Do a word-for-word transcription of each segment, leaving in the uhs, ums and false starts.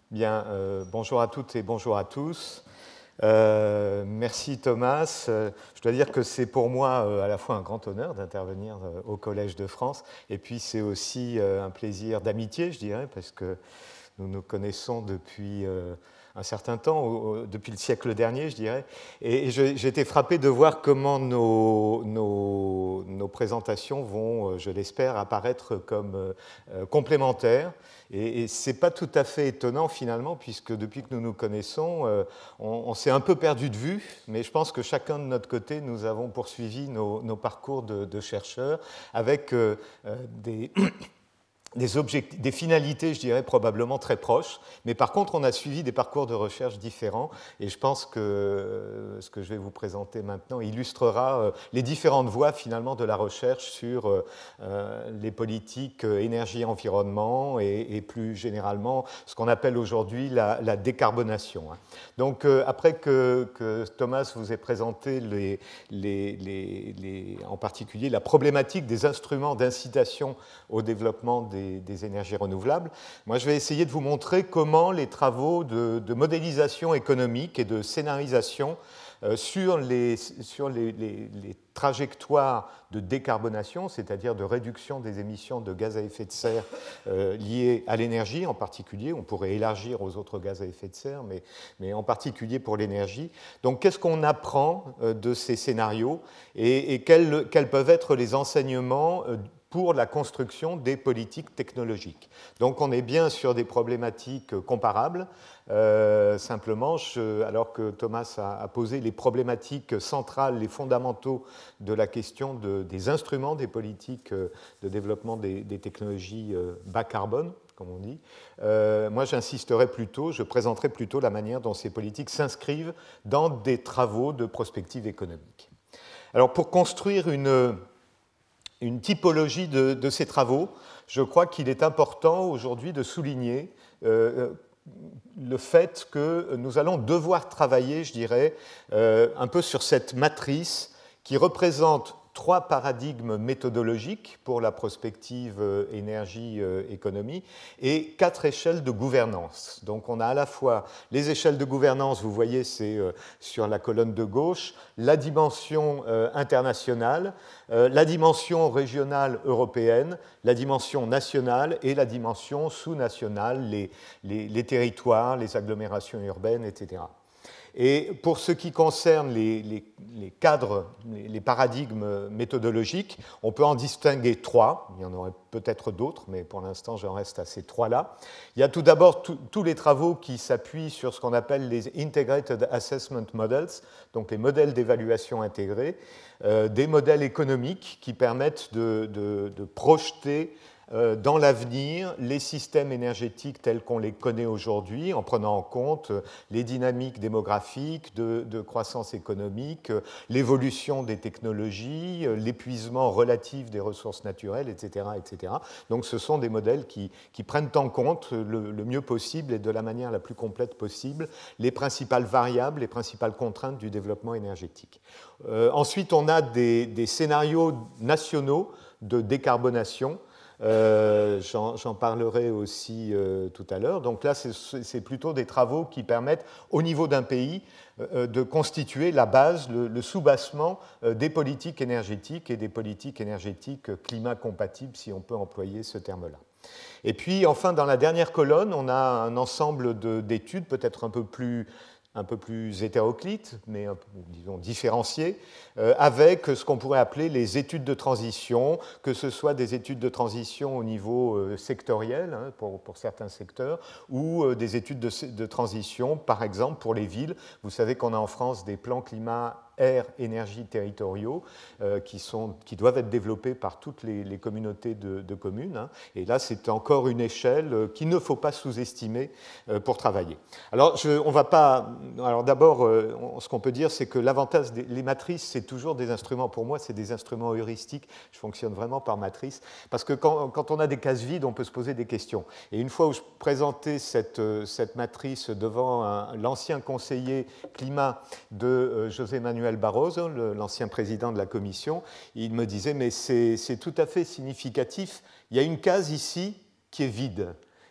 Bien, euh, bonjour à toutes et bonjour à tous. Euh, merci Thomas. Euh, je dois dire que c'est pour moi euh, à la fois un grand honneur d'intervenir euh, au Collège de France, et puis c'est aussi euh, un plaisir d'amitié, je dirais, parce que nous nous connaissons depuis euh, un certain temps, au, depuis le siècle dernier, je dirais. Et, et j'ai été frappé de voir comment nos, nos, nos présentations vont, euh, je l'espère, apparaître comme euh, complémentaires. Et, et ce n'est pas tout à fait étonnant finalement, puisque depuis que nous nous connaissons, euh, on, on s'est un peu perdu de vue, mais je pense que chacun de notre côté, nous avons poursuivi nos, nos parcours de, de chercheurs avec euh, euh, des... Des, objectifs, des finalités, je dirais, probablement très proches. Mais par contre, on a suivi des parcours de recherche différents. Et je pense que ce que je vais vous présenter maintenant illustrera les différentes voies, finalement, de la recherche sur les politiques énergie-environnement et, et plus généralement ce qu'on appelle aujourd'hui la, la décarbonation. Donc, après que, que Thomas vous ait présenté les, les, les, les, en particulier la problématique des instruments d'incitation au développement des Des, des énergies renouvelables. Moi, je vais essayer de vous montrer comment les travaux de, de modélisation économique et de scénarisation euh, sur, les, sur les, les, les trajectoires de décarbonation, c'est-à-dire de réduction des émissions de gaz à effet de serre euh, liées à l'énergie en particulier. On pourrait élargir aux autres gaz à effet de serre, mais, mais en particulier pour l'énergie. Donc, qu'est-ce qu'on apprend euh, de ces scénarios et, et quels, quels peuvent être les enseignements euh, pour la construction des politiques technologiques. Donc on est bien sur des problématiques comparables. Euh, simplement, je, alors que Thomas a, a posé les problématiques centrales, les fondamentaux de la question de, des instruments des politiques de développement des, des technologies bas carbone, comme on dit, euh, moi j'insisterai plutôt, je présenterai plutôt la manière dont ces politiques s'inscrivent dans des travaux de prospective économique. Alors pour construire une une typologie de, de ces travaux, je crois qu'il est important aujourd'hui de souligner euh, le fait que nous allons devoir travailler, je dirais, euh, un peu sur cette matrice qui représente trois paradigmes méthodologiques pour la prospective énergie-économie et quatre échelles de gouvernance. Donc on a à la fois les échelles de gouvernance, vous voyez, c'est sur la colonne de gauche, la dimension internationale, la dimension régionale européenne, la dimension nationale et la dimension sous-nationale, les, les, les territoires, les agglomérations urbaines, et cetera. Et pour ce qui concerne les, les, les cadres, les, les paradigmes méthodologiques, on peut en distinguer trois. Il y en aurait peut-être d'autres, mais pour l'instant, j'en reste à ces trois-là. Il y a tout d'abord tous les travaux qui s'appuient sur ce qu'on appelle les Integrated Assessment Models, donc les modèles d'évaluation intégrés, euh, des modèles économiques qui permettent de, de, de projeter dans l'avenir les systèmes énergétiques tels qu'on les connaît aujourd'hui, en prenant en compte les dynamiques démographiques de, de croissance économique, l'évolution des technologies, l'épuisement relatif des ressources naturelles, et cetera, et cetera. Donc ce sont des modèles qui, qui prennent en compte le, le mieux possible et de la manière la plus complète possible les principales variables, les principales contraintes du développement énergétique. Euh, ensuite, on a des, des scénarios nationaux de décarbonation. Euh, j'en parlerai aussi euh, tout à l'heure. Donc là, c'est plutôt des travaux qui permettent, au niveau d'un pays, euh, de constituer la base, le, le soubassement euh, des politiques énergétiques et des politiques énergétiques climat-compatibles, si on peut employer ce terme-là. Et puis, enfin, dans la dernière colonne, on a un ensemble d'études, peut-être un peu plus un peu plus hétéroclite, mais un peu, disons différencié, euh, avec ce qu'on pourrait appeler les études de transition, que ce soit des études de transition au niveau euh, sectoriel, hein, pour, pour certains secteurs, ou euh, des études de, de transition, par exemple, pour les villes. Vous savez qu'on a en France des plans climat air, énergie territoriaux euh, qui, sont, qui doivent être développés par toutes les, les communautés de, de communes. Hein. Et là, c'est encore une échelle euh, qu'il ne faut pas sous-estimer euh, pour travailler. Alors, je, on va pas. Alors, d'abord, euh, ce qu'on peut dire, c'est que l'avantage des les matrices, c'est toujours des instruments. Pour moi, c'est des instruments heuristiques. Je fonctionne vraiment par matrice. Parce que quand, quand on a des cases vides, on peut se poser des questions. Et une fois où je présentais cette, cette matrice devant l'ancien conseiller climat de euh, José Manuel Barroso, l'ancien président de la Commission, il me disait, mais c'est tout à fait significatif, il y a une case ici qui est vide.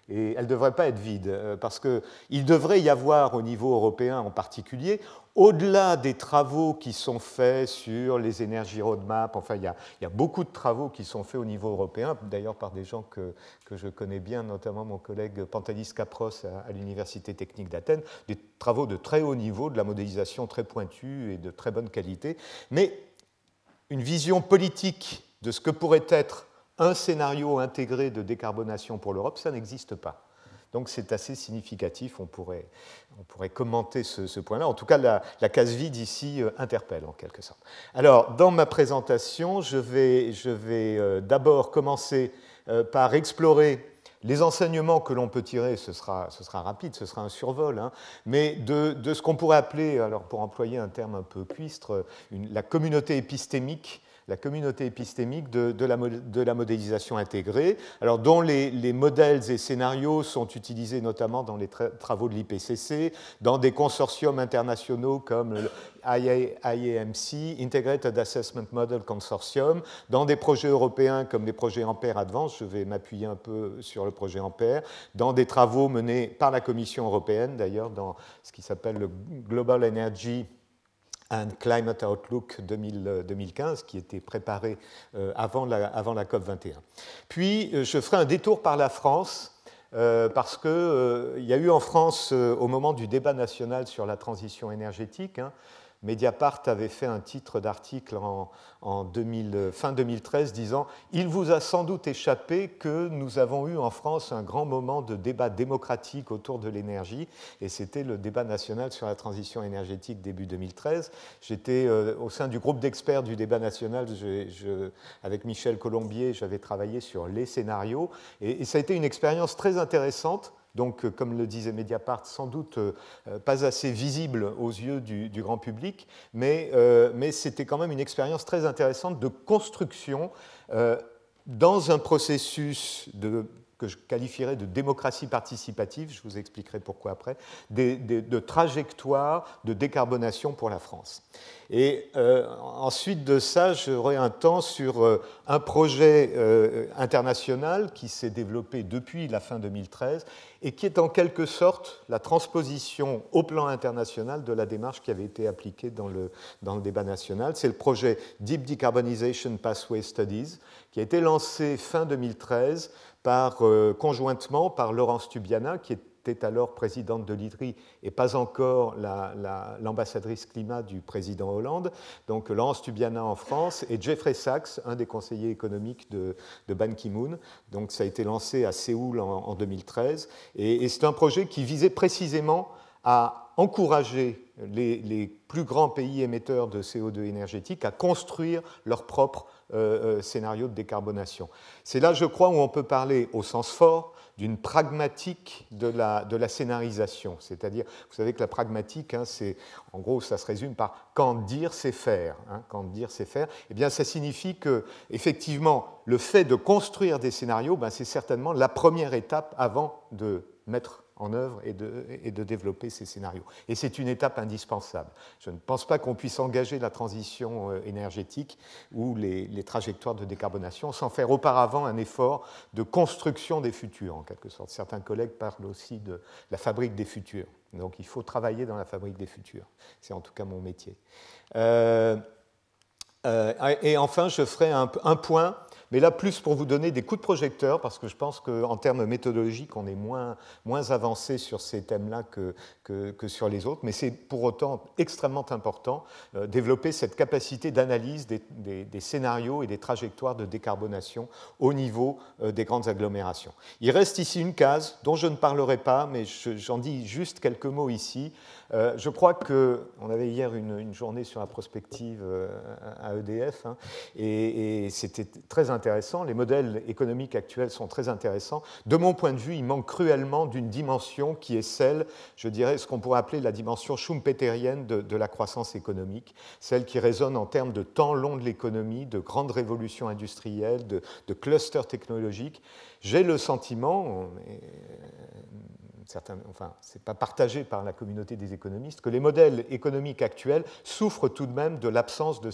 Et elle ne devrait pas être vide, euh, parce qu'il devrait y avoir au niveau européen en particulier, au-delà des travaux qui sont faits sur les énergies roadmap, enfin il y, a, il y a beaucoup de travaux qui sont faits au niveau européen, d'ailleurs par des gens que, que je connais bien, notamment mon collègue Pantalis Kapros à, à l'Université technique d'Athènes, des travaux de très haut niveau, de la modélisation très pointue et de très bonne qualité, mais une vision politique de ce que pourrait être un scénario intégré de décarbonation pour l'Europe, ça n'existe pas. Donc c'est assez significatif, on pourrait, on pourrait commenter ce, ce point-là. En tout cas, la, la case vide ici euh, interpelle en quelque sorte. Alors, dans ma présentation, je vais, je vais euh, d'abord commencer euh, par explorer les enseignements que l'on peut tirer, ce sera, ce sera rapide, ce sera un survol, hein, mais de, de ce qu'on pourrait appeler, alors pour employer un terme un peu cuistre, une, la communauté épistémique, la communauté épistémique de, de, la, de la modélisation intégrée, alors dont les, les modèles et scénarios sont utilisés notamment dans les tra travaux de l'I P C C, dans des consortiums internationaux comme le I A M C, Integrated Assessment Model Consortium, dans des projets européens comme les projets Ampère Advance, je vais m'appuyer un peu sur le projet Ampère, dans des travaux menés par la Commission européenne, d'ailleurs dans ce qui s'appelle le Global Energy and Climate Outlook deux mille quinze, qui était préparé avant la, avant la COP vingt et un. Puis, je ferai un détour par la France, euh, parce qu'il euh, y a eu en France, euh, au moment du débat national sur la transition énergétique, hein, Mediapart avait fait un titre d'article en, en deux mille, fin deux mille treize disant « Il vous a sans doute échappé que nous avons eu en France un grand moment de débat démocratique autour de l'énergie » et c'était le débat national sur la transition énergétique début deux mille treize. J'étais euh, au sein du groupe d'experts du débat national, je, je, avec Michel Colombier, j'avais travaillé sur les scénarios et, et ça a été une expérience très intéressante. Donc, comme le disait Mediapart, sans doute euh, pas assez visible aux yeux du, du grand public, mais, euh, mais c'était quand même une expérience très intéressante de construction euh, dans un processus de, que je qualifierais de démocratie participative, je vous expliquerai pourquoi après, des, des, de trajectoire de décarbonation pour la France. Et euh, ensuite de ça, j'aurai un temps sur euh, un projet euh, international qui s'est développé depuis la fin deux mille treize et qui est en quelque sorte la transposition au plan international de la démarche qui avait été appliquée dans le, dans le débat national. C'est le projet Deep Decarbonization Pathway Studies qui a été lancé fin deux mille treize par, euh, conjointement par Laurence Tubiana, qui était alors présidente de l'I D R I et pas encore la, la, l'ambassadrice climat du président Hollande, donc Laurence Tubiana en France, et Jeffrey Sachs, un des conseillers économiques de, de Ban Ki-moon. Donc ça a été lancé à Séoul en, en deux mille treize, et, et c'est un projet qui visait précisément à encourager les, les plus grands pays émetteurs de C O deux énergétique à construire leur propre euh, scénario de décarbonation. C'est là, je crois, où on peut parler au sens fort d'une pragmatique de la, de la scénarisation. C'est-à-dire, vous savez que la pragmatique, hein, c'est, en gros, ça se résume par quand dire, c'est faire. Hein, quand dire, c'est faire. Eh bien, ça signifie que, effectivement, le fait de construire des scénarios, ben, c'est certainement la première étape avant de mettre en œuvre et de, et de développer ces scénarios. Et c'est une étape indispensable. Je ne pense pas qu'on puisse engager la transition énergétique ou les, les trajectoires de décarbonation sans faire auparavant un effort de construction des futurs, en quelque sorte. Certains collègues parlent aussi de la fabrique des futurs. Donc il faut travailler dans la fabrique des futurs. C'est en tout cas mon métier. Euh, euh, et enfin, je ferai un, un point, mais là, plus pour vous donner des coups de projecteur, parce que je pense qu'en termes méthodologiques, on est moins, moins avancé sur ces thèmes-là que, que, que sur les autres, mais c'est pour autant extrêmement important euh, développer cette capacité d'analyse des, des, des scénarios et des trajectoires de décarbonation au niveau euh, des grandes agglomérations. Il reste ici une case dont je ne parlerai pas, mais je, j'en dis juste quelques mots ici. Euh, je crois qu'on avait hier une, une journée sur la prospective euh, à E D F, hein, et, et c'était très intéressant. Les modèles économiques actuels sont très intéressants. De mon point de vue, il manque cruellement d'une dimension qui est celle, je dirais, ce qu'on pourrait appeler la dimension schumpeterienne de, de la croissance économique, celle qui résonne en termes de temps long de l'économie, de grandes révolutions industrielles, de, de clusters technologiques. J'ai le sentiment, certains, enfin, ce n'est pas partagé par la communauté des économistes, que les modèles économiques actuels souffrent tout de même de l'absence de cette dimension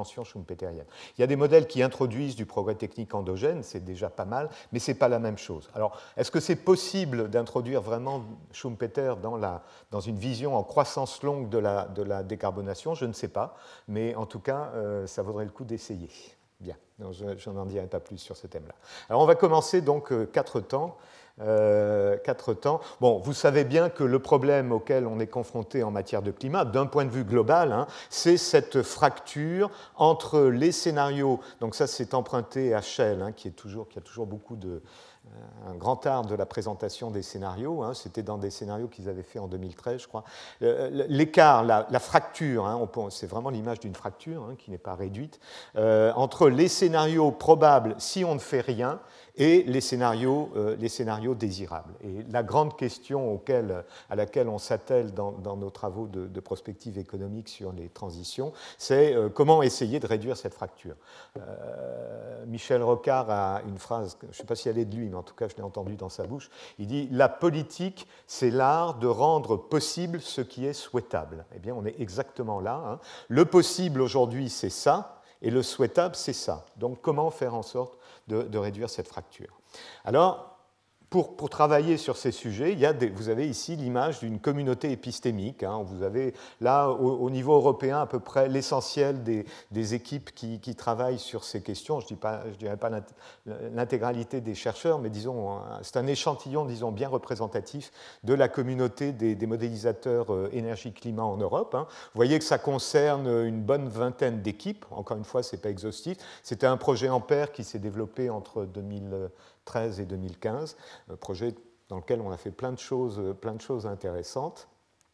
dimension schumpeterienne. Il y a des modèles qui introduisent du progrès technique endogène, c'est déjà pas mal, mais ce n'est pas la même chose. Alors, est-ce que c'est possible d'introduire vraiment Schumpeter dans, la, dans une vision en croissance longue de la, de la décarbonation? Je ne sais pas, mais en tout cas, euh, ça vaudrait le coup d'essayer. Bien, je n'en dirai pas plus sur ce thème-là. Alors, on va commencer donc euh, quatre temps. Euh, quatre temps. Bon, vous savez bien que le problème auquel on est confronté en matière de climat, d'un point de vue global, hein, c'est cette fracture entre les scénarios. Donc ça, c'est emprunté à Shell, hein, qui, est toujours, qui a toujours beaucoup de un grand art de la présentation des scénarios. Hein, c'était dans des scénarios qu'ils avaient fait en deux mille treize, je crois. L'écart, la, la fracture, hein, c'est vraiment l'image d'une fracture hein, qui n'est pas réduite, euh, entre les scénarios probables si on ne fait rien et les scénarios, euh, les scénarios désirables. Et la grande question auquel, à laquelle on s'attelle dans, dans nos travaux de, de prospective économique sur les transitions, c'est euh, comment essayer de réduire cette fracture. Euh, Michel Rocard a une phrase, je ne sais pas si elle est de lui, mais en tout cas je l'ai entendue dans sa bouche, il dit « La politique, c'est l'art de rendre possible ce qui est souhaitable ». Eh bien, on est exactement là. Hein. Le possible aujourd'hui, c'est ça, et le souhaitable, c'est ça. Donc, comment faire en sorte de, de réduire cette fracture? Alors, Pour, pour travailler sur ces sujets, il y a des, vous avez ici l'image d'une communauté épistémique. Hein. Vous avez là, au, au niveau européen, à peu près l'essentiel des, des équipes qui, qui travaillent sur ces questions. Je ne dirais pas l'intégralité des chercheurs, mais disons, c'est un échantillon, disons, bien représentatif de la communauté des, des modélisateurs énergie-climat en Europe. Hein. Vous voyez que ça concerne une bonne vingtaine d'équipes. Encore une fois, ce n'est pas exhaustif. C'était un projet Ampère qui s'est développé entre deux mille treize et deux mille quinze, un projet dans lequel on a fait plein de choses, plein de choses intéressantes.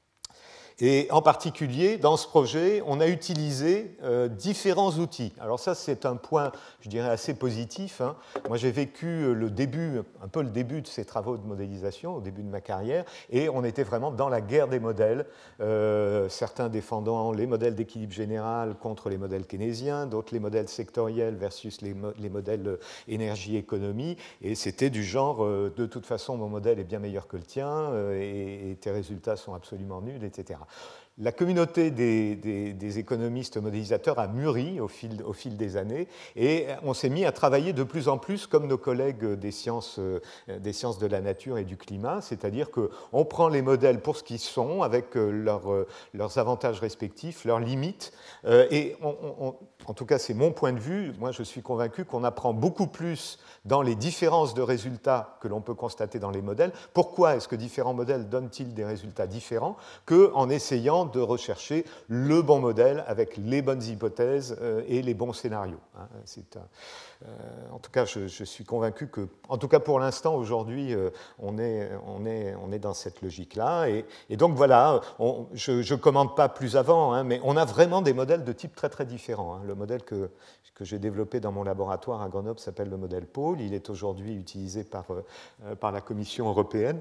Et en particulier, dans ce projet, on a utilisé euh, différents outils. Alors ça, c'est un point, je dirais, assez positif. Hein. Moi, j'ai vécu le début, un peu le début de ces travaux de modélisation, au début de ma carrière, et on était vraiment dans la guerre des modèles, euh, certains défendant les modèles d'équilibre général contre les modèles keynésiens, d'autres les modèles sectoriels versus les, mo les modèles énergie-économie, et c'était du genre, euh, de toute façon, mon modèle est bien meilleur que le tien, euh, et, et tes résultats sont absolument nuls, et cetera. La communauté des, des, des économistes modélisateurs a mûri au fil, au fil des années et on s'est mis à travailler de plus en plus comme nos collègues des sciences, des sciences de la nature et du climat, c'est-à-dire qu'on prend les modèles pour ce qu'ils sont, avec leur, leurs avantages respectifs, leurs limites, et on, on, en tout cas c'est mon point de vue, moi je suis convaincu qu'on apprend beaucoup plus dans les différences de résultats que l'on peut constater dans les modèles. Pourquoi est-ce que différents modèles donnent-ils des résultats différents qu'en essayant de rechercher le bon modèle avec les bonnes hypothèses euh, et les bons scénarios. Hein. C'est un, euh, en tout cas, je, je suis convaincu que, en tout cas pour l'instant, aujourd'hui, euh, on, est, on, est, on est dans cette logique-là. Et, et donc voilà, on, je ne commande pas plus avant, hein, mais on a vraiment des modèles de type très très différents. Hein. Le modèle que, que j'ai développé dans mon laboratoire à Grenoble s'appelle le modèle Paul. Il est aujourd'hui utilisé par, euh, par la Commission européenne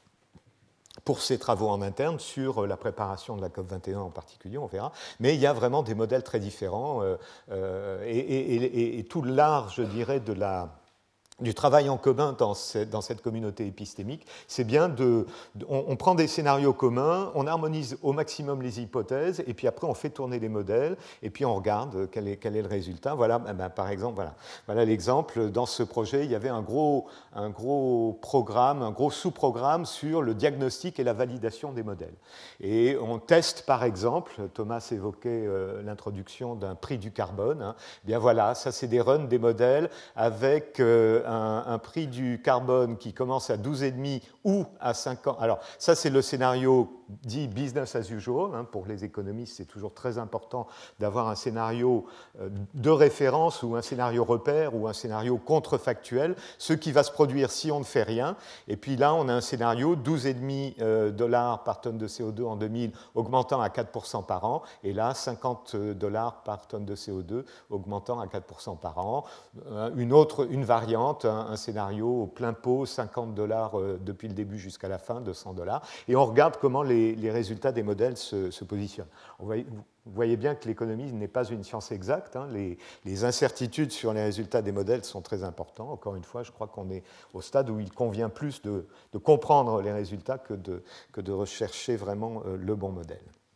pour ses travaux en interne sur la préparation de la COP vingt et un en particulier, on verra. Mais il y a vraiment des modèles très différents euh, euh, et, et, et, et tout l'art, je dirais, de la, du travail en commun dans cette, dans cette communauté épistémique, c'est bien de, de on, on prend des scénarios communs, on harmonise au maximum les hypothèses, et puis après on fait tourner les modèles, et puis on regarde quel est, quel est le résultat. Voilà, eh ben, par exemple, voilà, voilà l'exemple. Dans ce projet, il y avait un gros, un gros programme, un gros sous-programme sur le diagnostic et la validation des modèles. Et on teste, par exemple, Thomas évoquait euh, l'introduction d'un prix du carbone. Hein. Bien voilà, ça c'est des runs des modèles avec euh, Un, un prix du carbone qui commence à douze virgule cinq ou à cinq ans. Alors, ça, c'est le scénario dit business as usual. Hein, pour les économistes, c'est toujours très important d'avoir un scénario de référence ou un scénario repère ou un scénario contrefactuel, ce qui va se produire si on ne fait rien. Et puis là, on a un scénario douze virgule cinq dollars par tonne de C O deux en deux mille, augmentant à quatre pour cent par an. Et là, cinquante dollars par tonne de C O deux, augmentant à quatre pour cent par an. Une autre, une variante, un, un scénario au plein pot, cinquante dollars euh, depuis le début jusqu'à la fin, deux cents dollars. Et on regarde comment les, les résultats des modèles se, se positionnent. On voit, vous voyez bien que l'économie n'est pas une science exacte. Hein. Les, les incertitudes sur les résultats des modèles sont très importantes. Encore une fois, je crois qu'on est au stade où il convient plus de, de comprendre les résultats que de, que de rechercher vraiment euh, le bon modèle.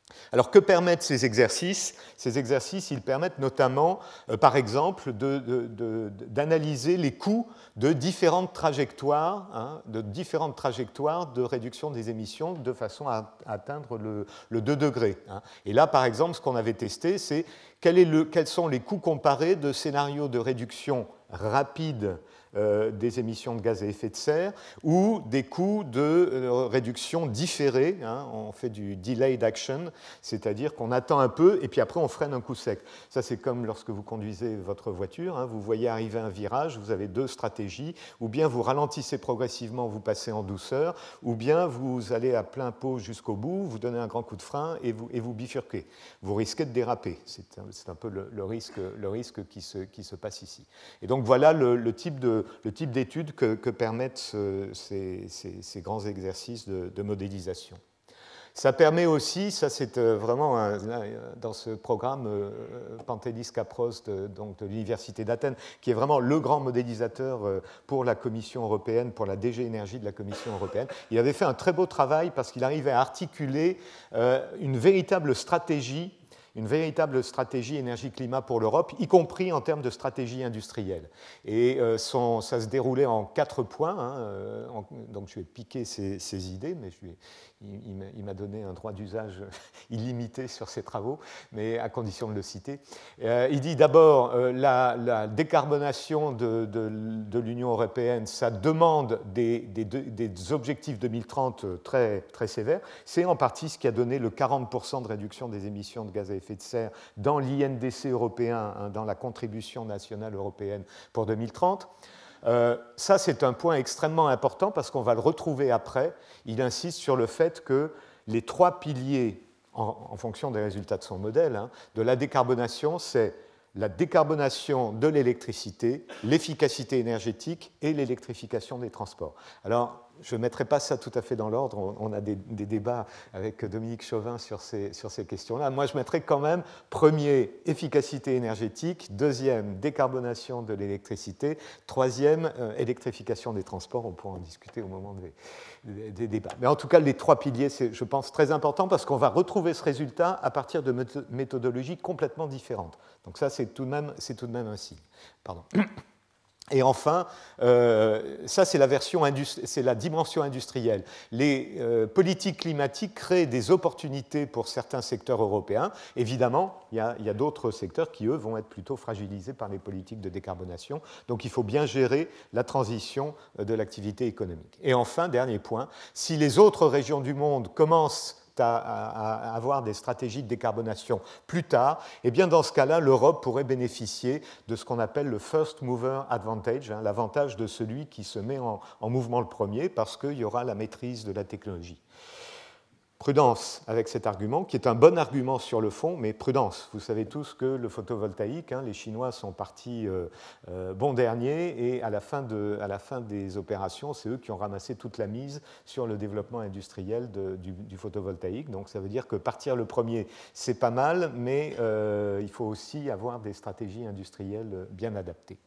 Alors, que permettent ces exercices? Ces exercices, ils permettent notamment, euh, par exemple, de, de, de, d'analyser les coûts de différentes trajectoires, hein, de différentes trajectoires de réduction des émissions de façon à, à atteindre le, le deux degrés. Hein. Et là, par exemple, ce qu'on avait testé, c'est quel est le, quels sont les coûts comparés de scénarios de réduction rapide Euh, des émissions de gaz à effet de serre ou des coûts de euh, réduction différée. Hein, on fait du delayed action, c'est-à-dire qu'on attend un peu et puis après on freine un coup sec. Ça, c'est comme lorsque vous conduisez votre voiture. Hein, vous voyez arriver un virage, vous avez deux stratégies. Ou bien vous ralentissez progressivement, vous passez en douceur, ou bien vous allez à plein pot jusqu'au bout, vous donnez un grand coup de frein et vous, et vous bifurquez. Vous risquez de déraper. C'est un, c'est un peu le, le, risque, le risque qui se, qui se passe ici. Et donc voilà le, le type de le type d'études que, que permettent ce, ces, ces, ces grands exercices de, de modélisation. Ça permet aussi, ça c'est vraiment un, dans ce programme euh, Pantelis Kapros de, donc de l'Université d'Athènes, qui est vraiment le grand modélisateur pour la Commission européenne, pour la D G Énergie de la Commission européenne. Il avait fait un très beau travail parce qu'il arrivait à articuler euh, une véritable stratégie une véritable stratégie énergie-climat pour l'Europe, y compris en termes de stratégie industrielle. Et euh, son, ça se déroulait en quatre points. Hein, euh, en, donc je vais piquer ses, ses idées, mais je lui ai, il, il m'a donné un droit d'usage illimité sur ses travaux, mais à condition de le citer. Euh, il dit d'abord euh, la, la décarbonation de, de, de l'Union européenne, ça demande des, des, des objectifs deux mille trente très, très sévères. C'est en partie ce qui a donné le quarante pour cent de réduction des émissions de gaz à effet de serre dans l'I N D C européen, hein, dans la contribution nationale européenne pour deux mille trente. Euh, ça, c'est un point extrêmement important parce qu'on va le retrouver après. Il insiste sur le fait que les trois piliers, en, en fonction des résultats de son modèle, hein, de la décarbonation, c'est la décarbonation de l'électricité, l'efficacité énergétique et l'électrification des transports. Alors, je ne mettrai pas ça tout à fait dans l'ordre, on a des, des débats avec Dominique Chauvin sur ces, sur ces questions-là. Moi, je mettrais quand même, premier, efficacité énergétique, deuxième, décarbonation de l'électricité, troisième, euh, électrification des transports, on pourra en discuter au moment des, des, des débats. Mais en tout cas, les trois piliers, c'est, je pense, très important parce qu'on va retrouver ce résultat à partir de méthodologies complètement différentes. Donc ça, c'est tout de même, c'est tout de même un signe. Pardon. Et enfin, euh, ça c'est la version industri- c'est la dimension industrielle. Les euh, politiques climatiques créent des opportunités pour certains secteurs européens. Évidemment, il y a, il y a d'autres secteurs qui, eux, vont être plutôt fragilisés par les politiques de décarbonation. Donc il faut bien gérer la transition de l'activité économique. Et enfin, dernier point, si les autres régions du monde commencent À, à, à avoir des stratégies de décarbonation plus tard, et bien dans ce cas-là, l'Europe pourrait bénéficier de ce qu'on appelle le first mover advantage, hein, l'avantage de celui qui se met en, en mouvement le premier parce qu'il y aura la maîtrise de la technologie. Prudence avec cet argument, qui est un bon argument sur le fond, mais prudence. Vous savez tous que le photovoltaïque, hein, les Chinois sont partis euh, euh, bon dernier, et à la, fin de, à la fin des opérations, c'est eux qui ont ramassé toute la mise sur le développement industriel de, du, du photovoltaïque. Donc ça veut dire que partir le premier, c'est pas mal, mais euh, il faut aussi avoir des stratégies industrielles bien adaptées.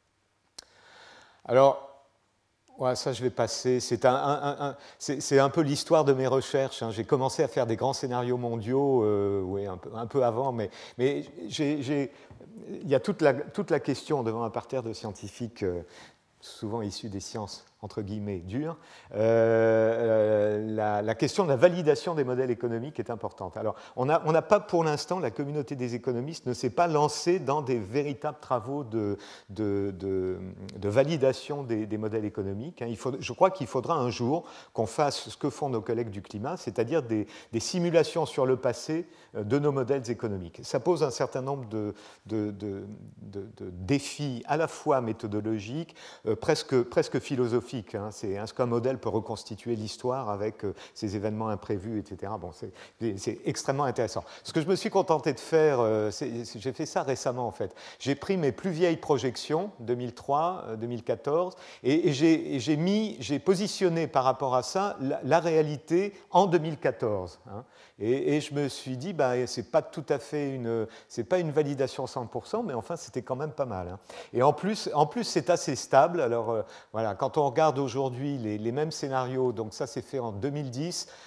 Alors, ouais, ça, je vais passer. C'est un, un, un, c'est, c'est un peu l'histoire de mes recherches. Hein. J'ai commencé à faire des grands scénarios mondiaux, euh, oui, un peu, un peu avant, mais, mais j'ai, j'ai, il y a toute la, toute la question devant un parterre de scientifiques, euh, souvent issus des sciences entre guillemets dures. Euh, la, la question de la validation des modèles économiques est importante. Alors, on n'a on n'a pas pour l'instant, la communauté des économistes ne s'est pas lancée dans des véritables travaux de, de, de, de validation des, des modèles économiques. Il faut, je crois qu'il faudra un jour qu'on fasse ce que font nos collègues du climat, c'est-à-dire des, des simulations sur le passé de nos modèles économiques. Ça pose un certain nombre de, de, de, de, de défis à la fois méthodologiques, euh, presque, presque philosophiques. Hein, c'est, est-ce qu'un modèle peut reconstituer l'histoire avec euh, ces événements imprévus, et cetera. Bon, c'est, c'est extrêmement intéressant. Ce que je me suis contenté de faire, euh, c'est, c'est, j'ai fait ça récemment en fait. J'ai pris mes plus vieilles projections, deux mille trois, deux mille quatorze, et, et, j'ai, et j'ai, mis, j'ai positionné par rapport à ça la, la réalité en deux mille quatorze. Hein, et, et je me suis dit, bah, c'est pas tout à fait une, c'est pas une validation cent pour cent, mais enfin c'était quand même pas mal. Hein. Et en plus, en plus c'est assez stable. Alors euh, voilà, quand on regarde aujourd'hui les, les mêmes scénarios, donc ça c'est fait en deux mille dix,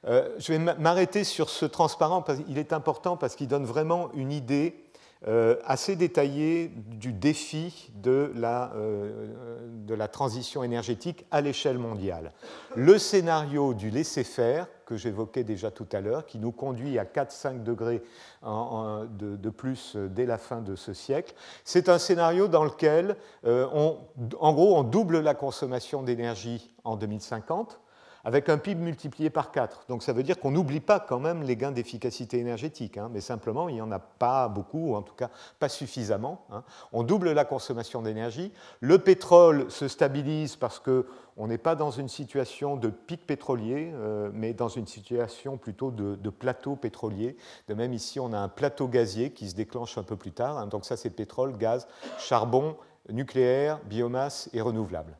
Euh, je vais m'arrêter sur ce transparent, parce qu'il est important parce qu'il donne vraiment une idée euh, assez détaillée du défi de la, euh, de la transition énergétique à l'échelle mondiale. Le scénario du laisser-faire, que j'évoquais déjà tout à l'heure, qui nous conduit à quatre à cinq degrés en, en, de, de plus dès la fin de ce siècle, c'est un scénario dans lequel, euh, on, en gros, on double la consommation d'énergie en deux mille cinquante, avec un P I B multiplié par quatre. Donc ça veut dire qu'on n'oublie pas quand même les gains d'efficacité énergétique, hein, mais simplement il n'y en a pas beaucoup, ou en tout cas pas suffisamment. Hein. On double la consommation d'énergie. Le pétrole se stabilise parce qu'on n'est pas dans une situation de pic pétrolier, euh, mais dans une situation plutôt de, de plateau pétrolier. De même ici, on a un plateau gazier qui se déclenche un peu plus tard. Hein. Donc ça, c'est pétrole, gaz, charbon, nucléaire, biomasse et renouvelable.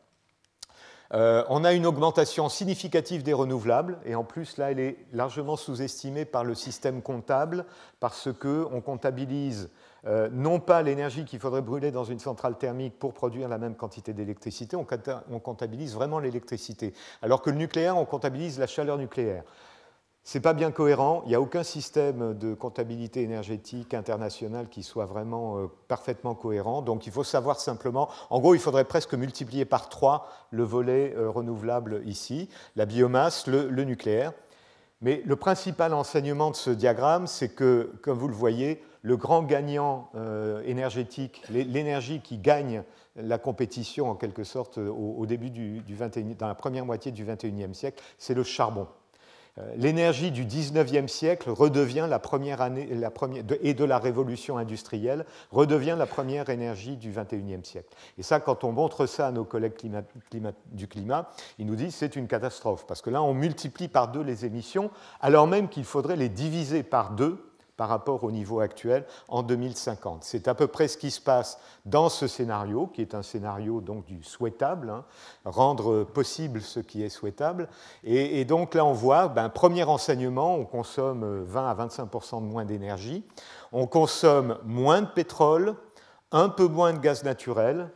Euh, on a une augmentation significative des renouvelables, et en plus, là, elle est largement sous-estimée par le système comptable, parce qu'on comptabilise euh, non pas l'énergie qu'il faudrait brûler dans une centrale thermique pour produire la même quantité d'électricité, on, on comptabilise vraiment l'électricité, alors que le nucléaire, on comptabilise la chaleur nucléaire. Ce n'est pas bien cohérent, il n'y a aucun système de comptabilité énergétique international qui soit vraiment euh, parfaitement cohérent, donc il faut savoir simplement, en gros il faudrait presque multiplier par trois le volet euh, renouvelable ici, la biomasse, le, le nucléaire, mais le principal enseignement de ce diagramme, c'est que, comme vous le voyez, le grand gagnant euh, énergétique, l'énergie qui gagne la compétition en quelque sorte au, au début du, du vingt et unième, dans la première moitié du vingt et unième siècle, c'est le charbon. L'énergie du dix-neuvième siècle redevient la première année la première, de, et de la révolution industrielle redevient la première énergie du vingt et unième siècle. Et ça, quand on montre ça à nos collègues climat, climat, du climat, ils nous disent que c'est une catastrophe, parce que là, on multiplie par deux les émissions, alors même qu'il faudrait les diviser par deux par rapport au niveau actuel en deux mille cinquante. C'est à peu près ce qui se passe dans ce scénario, qui est un scénario donc du souhaitable, hein, rendre possible ce qui est souhaitable. Et, et donc là, on voit, ben, premier enseignement, on consomme vingt à vingt-cinq pour cent de moins d'énergie, on consomme moins de pétrole, un peu moins de gaz naturel.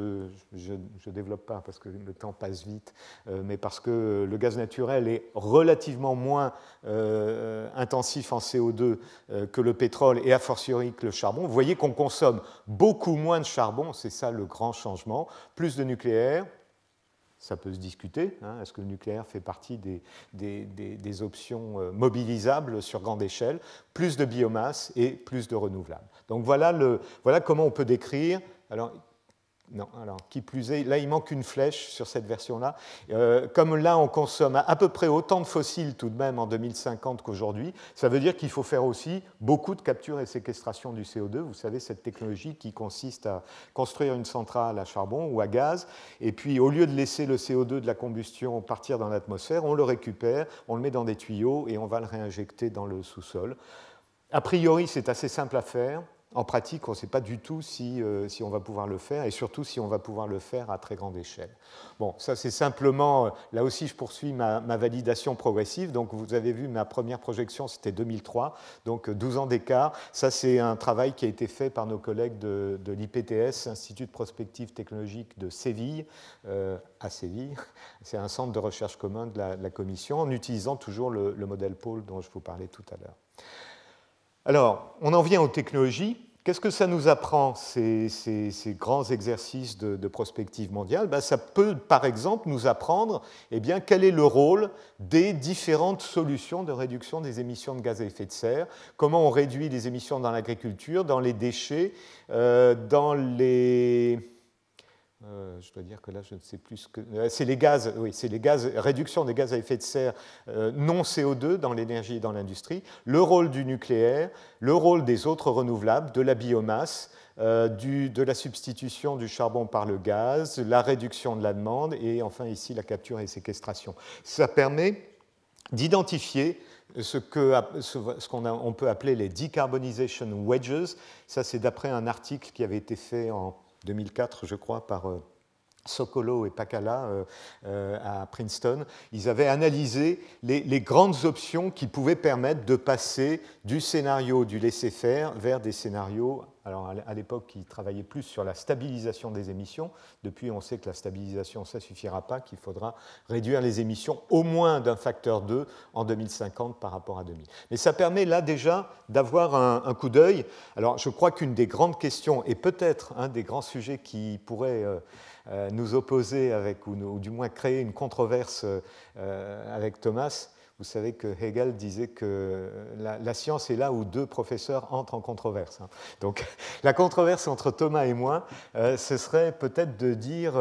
Je ne développe pas parce que le temps passe vite, euh, mais parce que le gaz naturel est relativement moins euh, intensif en C O deux euh, que le pétrole et a fortiori que le charbon. Vous voyez qu'on consomme beaucoup moins de charbon, c'est ça le grand changement, plus de nucléaire. Ça peut se discuter. Hein, est-ce que le nucléaire fait partie des, des, des, des options euh, mobilisables sur grande échelle? Plus de biomasse et plus de renouvelables. Donc voilà, le, voilà comment on peut décrire. Alors, Non, alors, qui plus est, là, il manque une flèche sur cette version-là. Euh, comme là, on consomme à, à peu près autant de fossiles tout de même en deux mille cinquante qu'aujourd'hui, ça veut dire qu'il faut faire aussi beaucoup de capture et séquestration du C O deux. Vous savez, cette technologie qui consiste à construire une centrale à charbon ou à gaz, et puis au lieu de laisser le C O deux de la combustion partir dans l'atmosphère, on le récupère, on le met dans des tuyaux et on va le réinjecter dans le sous-sol. A priori, c'est assez simple à faire. En pratique, on ne sait pas du tout si, euh, si on va pouvoir le faire, et surtout si on va pouvoir le faire à très grande échelle. Bon, ça c'est simplement, là aussi je poursuis ma, ma validation progressive. Donc vous avez vu, ma première projection c'était deux mille trois, donc douze ans d'écart. Ça c'est un travail qui a été fait par nos collègues de, de l'I P T S, Institut de prospective technologique de Séville, euh, à Séville. C'est un centre de recherche commun de la, de la Commission, en utilisant toujours le, le modèle Paul dont je vous parlais tout à l'heure. Alors, on en vient aux technologies. Qu'est-ce que ça nous apprend, ces, ces, ces grands exercices de, de prospective mondiale? Ben, ça peut, par exemple, nous apprendre eh bien, quel est le rôle des différentes solutions de réduction des émissions de gaz à effet de serre, comment on réduit les émissions dans l'agriculture, dans les déchets, euh, dans les... Euh, je dois dire que là, je ne sais plus ce que... C'est les gaz, oui, c'est les gaz, réduction des gaz à effet de serre euh, non C O deux dans l'énergie et dans l'industrie, le rôle du nucléaire, le rôle des autres renouvelables, de la biomasse, euh, du, de la substitution du charbon par le gaz, la réduction de la demande et enfin ici la capture et séquestration. Ça permet d'identifier ce qu'on ce qu'on peut appeler les decarbonization wedges. Ça, c'est d'après un article qui avait été fait en deux mille quatre, je crois, par Sokolow et Pakala euh, euh, à Princeton, ils avaient analysé les, les grandes options qui pouvaient permettre de passer du scénario du laisser-faire vers des scénarios. Alors à l'époque, ils travaillaient plus sur la stabilisation des émissions. Depuis, on sait que la stabilisation, ça ne suffira pas, qu'il faudra réduire les émissions au moins d'un facteur deux en deux mille cinquante par rapport à deux mille. Mais ça permet là déjà d'avoir un, un coup d'œil. Alors je crois qu'une des grandes questions, et peut-être un des grands sujets qui pourrait euh, euh, nous opposer avec, ou, ou du moins créer une controverse euh, avec Thomas, vous savez que Hegel disait que la, la science est là où deux professeurs entrent en controverse. Hein. Donc la controverse entre Thomas et moi, euh, ce serait peut-être de dire,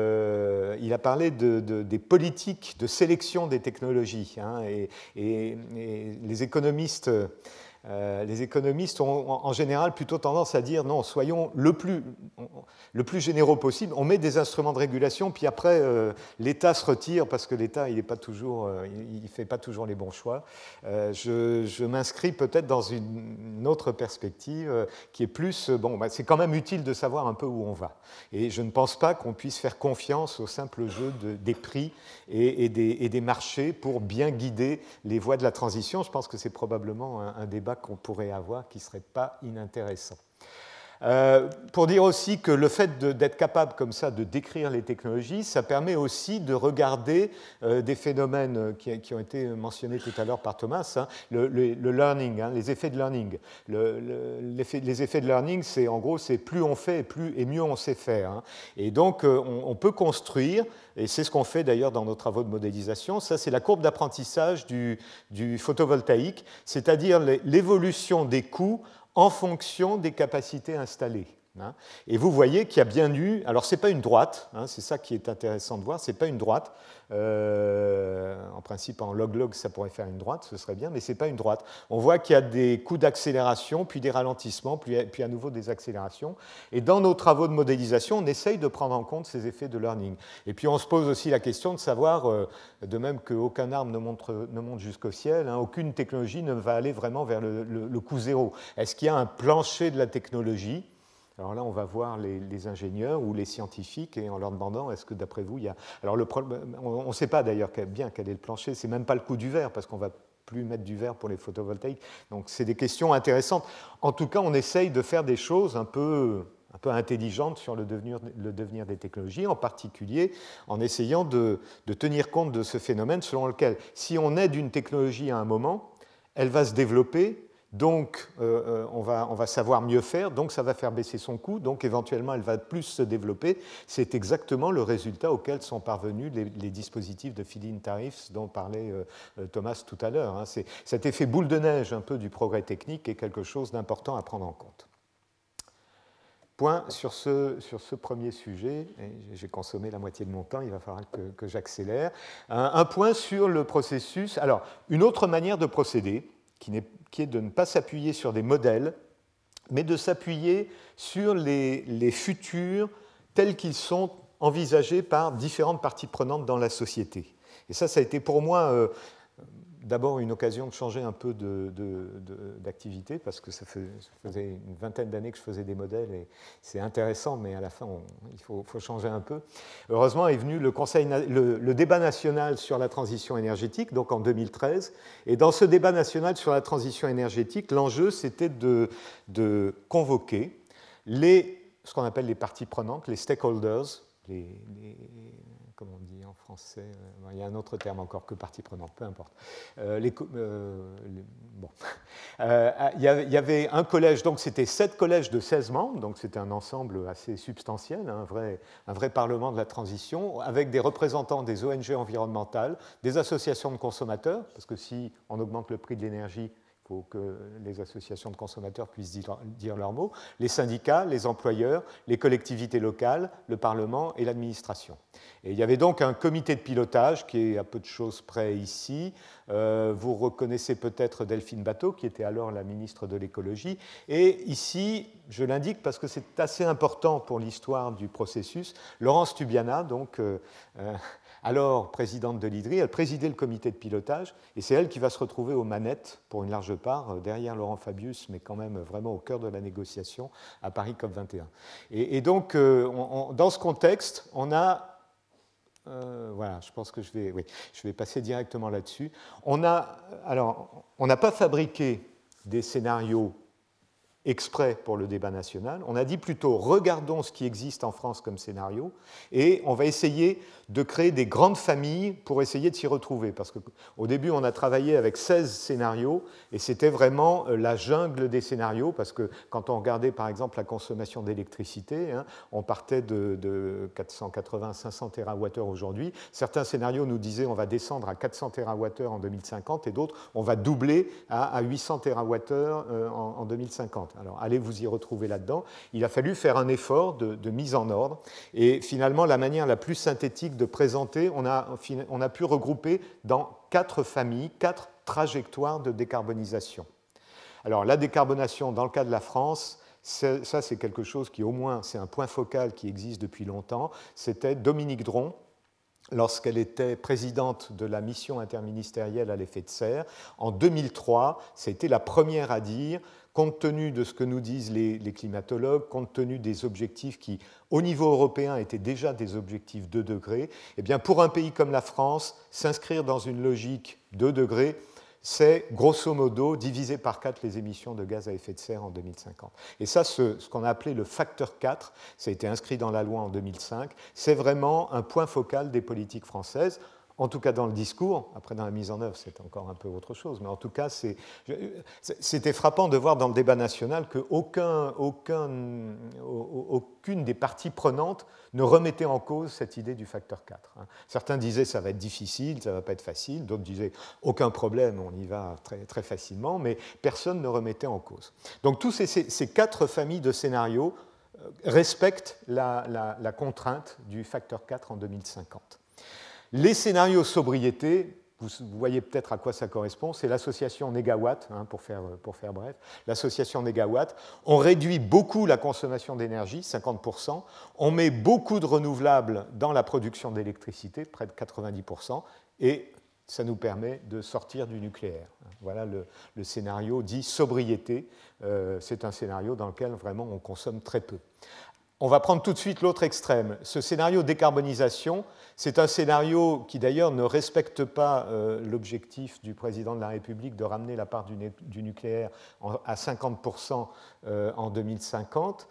euh, il a parlé de, de, des politiques de sélection des technologies, hein, et, et, et les économistes... Euh, les économistes ont en général plutôt tendance à dire non, soyons le plus, le plus généraux possible. On met des instruments de régulation, puis après euh, l'État se retire parce que l'État il ne euh, fait pas toujours les bons choix. Euh, je, je m'inscris peut-être dans une, une autre perspective euh, qui est plus bon. Bah, c'est quand même utile de savoir un peu où on va. Et je ne pense pas qu'on puisse faire confiance au simple jeu de, des prix et, et, des, et des marchés pour bien guider les voies de la transition. Je pense que c'est probablement un, un débat qu'on pourrait avoir qui ne serait pas inintéressant. Euh, pour dire aussi que le fait de, d'être capable comme ça de décrire les technologies, ça permet aussi de regarder euh, des phénomènes qui, qui ont été mentionnés tout à l'heure par Thomas, hein, le, le, le learning, hein, les effets de learning. Le, le, l'effet, les effets de learning, c'est en gros, c'est plus on fait et, plus, et mieux on sait faire. Hein. Et donc, euh, on, on peut construire, et c'est ce qu'on fait d'ailleurs dans nos travaux de modélisation, ça c'est la courbe d'apprentissage du, du photovoltaïque, c'est-à-dire l'évolution des coûts en fonction des capacités installées. Hein. Et vous voyez qu'il y a bien eu, alors ce n'est pas une droite, hein, c'est ça qui est intéressant de voir, ce n'est pas une droite, euh, en principe en log-log ça pourrait faire une droite, ce serait bien, mais ce n'est pas une droite. On voit qu'il y a des coups d'accélération, puis des ralentissements, puis, puis à nouveau des accélérations, et dans nos travaux de modélisation, on essaye de prendre en compte ces effets de learning. Et puis on se pose aussi la question de savoir, euh, de même qu'aucun arbre ne monte, ne monte jusqu'au ciel, hein, aucune technologie ne va aller vraiment vers le, le, le coût zéro. Est-ce qu'il y a un plancher de la technologie ? Alors là, on va voir les, les ingénieurs ou les scientifiques et en leur demandant est-ce que d'après vous, il y a... Alors le problème, on ne sait pas d'ailleurs bien quel est le plancher, c'est même pas le coût du verre parce qu'on va plus mettre du verre pour les photovoltaïques. Donc c'est des questions intéressantes. En tout cas, on essaye de faire des choses un peu, un peu intelligentes sur le devenir, le devenir des technologies, en particulier en essayant de, de tenir compte de ce phénomène selon lequel si on aide une technologie à un moment, elle va se développer. Donc, euh, on, va, on va savoir mieux faire, donc ça va faire baisser son coût, donc éventuellement elle va plus se développer. C'est exactement le résultat auquel sont parvenus les, les dispositifs de feed-in tariffs dont parlait euh, Thomas tout à l'heure. Hein. C'est, cet effet boule de neige un peu du progrès technique est quelque chose d'important à prendre en compte. Point sur ce, sur ce premier sujet, et j'ai consommé la moitié de mon temps, il va falloir que, que j'accélère. Un, un point sur le processus. Alors, une autre manière de procéder, qui, n'est, qui est de ne pas s'appuyer sur des modèles, mais de s'appuyer sur les, les futurs tels qu'ils sont envisagés par différentes parties prenantes dans la société. Et ça, ça a été pour moi euh, d'abord une occasion de changer un peu de, de, de, d'activité, parce que ça faisait une vingtaine d'années que je faisais des modèles, et c'est intéressant, mais à la fin, on, il faut, faut changer un peu. Heureusement est venu le, conseil, le, le débat national sur la transition énergétique, donc en deux mille treize, et dans ce débat national sur la transition énergétique, l'enjeu, c'était de, de convoquer les, ce qu'on appelle les parties prenantes, les stakeholders, les... les comment on dit en français, il y a un autre terme encore que partie prenante, peu importe. Euh, les, euh, les, bon. euh, il y avait un collège, donc c'était sept collèges de seize membres, donc c'était un ensemble assez substantiel, un vrai, un vrai parlement de la transition, avec des représentants des O N G environnementales, des associations de consommateurs, parce que si on augmente le prix de l'énergie, il faut que les associations de consommateurs puissent dire, dire leurs mots, les syndicats, les employeurs, les collectivités locales, le Parlement et l'administration. Et il y avait donc un comité de pilotage qui est à peu de choses près ici. Euh, vous reconnaissez peut-être Delphine Batho, qui était alors la ministre de l'écologie. Et ici, je l'indique parce que c'est assez important pour l'histoire du processus, Laurence Tubiana, donc... Euh, euh, alors présidente de l'I D R I, elle présidait le comité de pilotage, et c'est elle qui va se retrouver aux manettes, pour une large part, derrière Laurent Fabius, mais quand même vraiment au cœur de la négociation à Paris COP vingt et un. Et, et donc, euh, on, on, dans ce contexte, on a... Euh, voilà, je pense que je vais, oui, je vais passer directement là-dessus. On a, alors, on n'a pas fabriqué des scénarios exprès pour le débat national. On a dit plutôt, regardons ce qui existe en France comme scénario et on va essayer de créer des grandes familles pour essayer de s'y retrouver. Parce qu'au début, on a travaillé avec seize scénarios et c'était vraiment la jungle des scénarios parce que quand on regardait par exemple la consommation d'électricité, hein, on partait de, de quatre cent quatre-vingts à cinq cents térawattheures aujourd'hui. Certains scénarios nous disaient on va descendre à quatre cents térawattheures en deux mille cinquante et d'autres on va doubler à, à huit cents térawattheures en, en deux mille cinquante. Alors, allez vous y retrouver là-dedans. Il a fallu faire un effort de, de mise en ordre. Et finalement, la manière la plus synthétique de présenter, on a, on a pu regrouper dans quatre familles, quatre trajectoires de décarbonisation. Alors, la décarbonation, dans le cas de la France, c'est, ça, c'est quelque chose qui, au moins, c'est un point focal qui existe depuis longtemps. C'était Dominique Dron, lorsqu'elle était présidente de la mission interministérielle à l'effet de serre. En deux mille trois, ça a été la première à dire, compte tenu de ce que nous disent les, les climatologues, compte tenu des objectifs qui, au niveau européen, étaient déjà des objectifs deux degrés, eh bien, pour un pays comme la France, s'inscrire dans une logique deux degrés, c'est grosso modo diviser par quatre les émissions de gaz à effet de serre en deux mille cinquante. Et ça, ce, ce qu'on a appelé le facteur quatre, ça a été inscrit dans la loi en deux mille cinq, c'est vraiment un point focal des politiques françaises, en tout cas dans le discours. Après, dans la mise en œuvre, c'est encore un peu autre chose, mais en tout cas, c'est, c'était frappant de voir dans le débat national qu'aucun, aucun, aucune des parties prenantes ne remettait en cause cette idée du facteur quatre. Certains disaient ça va être difficile, ça ne va pas être facile, d'autres disaient aucun problème, on y va très, très facilement, mais personne ne remettait en cause. Donc, tous ces, ces quatre familles de scénarios respectent la, la, la contrainte du facteur quatre en deux mille cinquante. Les scénarios sobriété, vous, vous voyez peut-être à quoi ça correspond, c'est l'association Négawatt, hein, pour, faire, pour faire bref. L'association Négawatt, on réduit beaucoup la consommation d'énergie, cinquante pour cent, on met beaucoup de renouvelables dans la production d'électricité, près de quatre-vingt-dix pour cent, et ça nous permet de sortir du nucléaire. Voilà le, le scénario dit sobriété, euh, c'est un scénario dans lequel vraiment on consomme très peu. On va prendre tout de suite l'autre extrême. Ce scénario décarbonisation, c'est un scénario qui d'ailleurs ne respecte pas euh, l'objectif du président de la République de ramener la part du, du nucléaire en, à cinquante pour cent euh, en deux mille cinquante,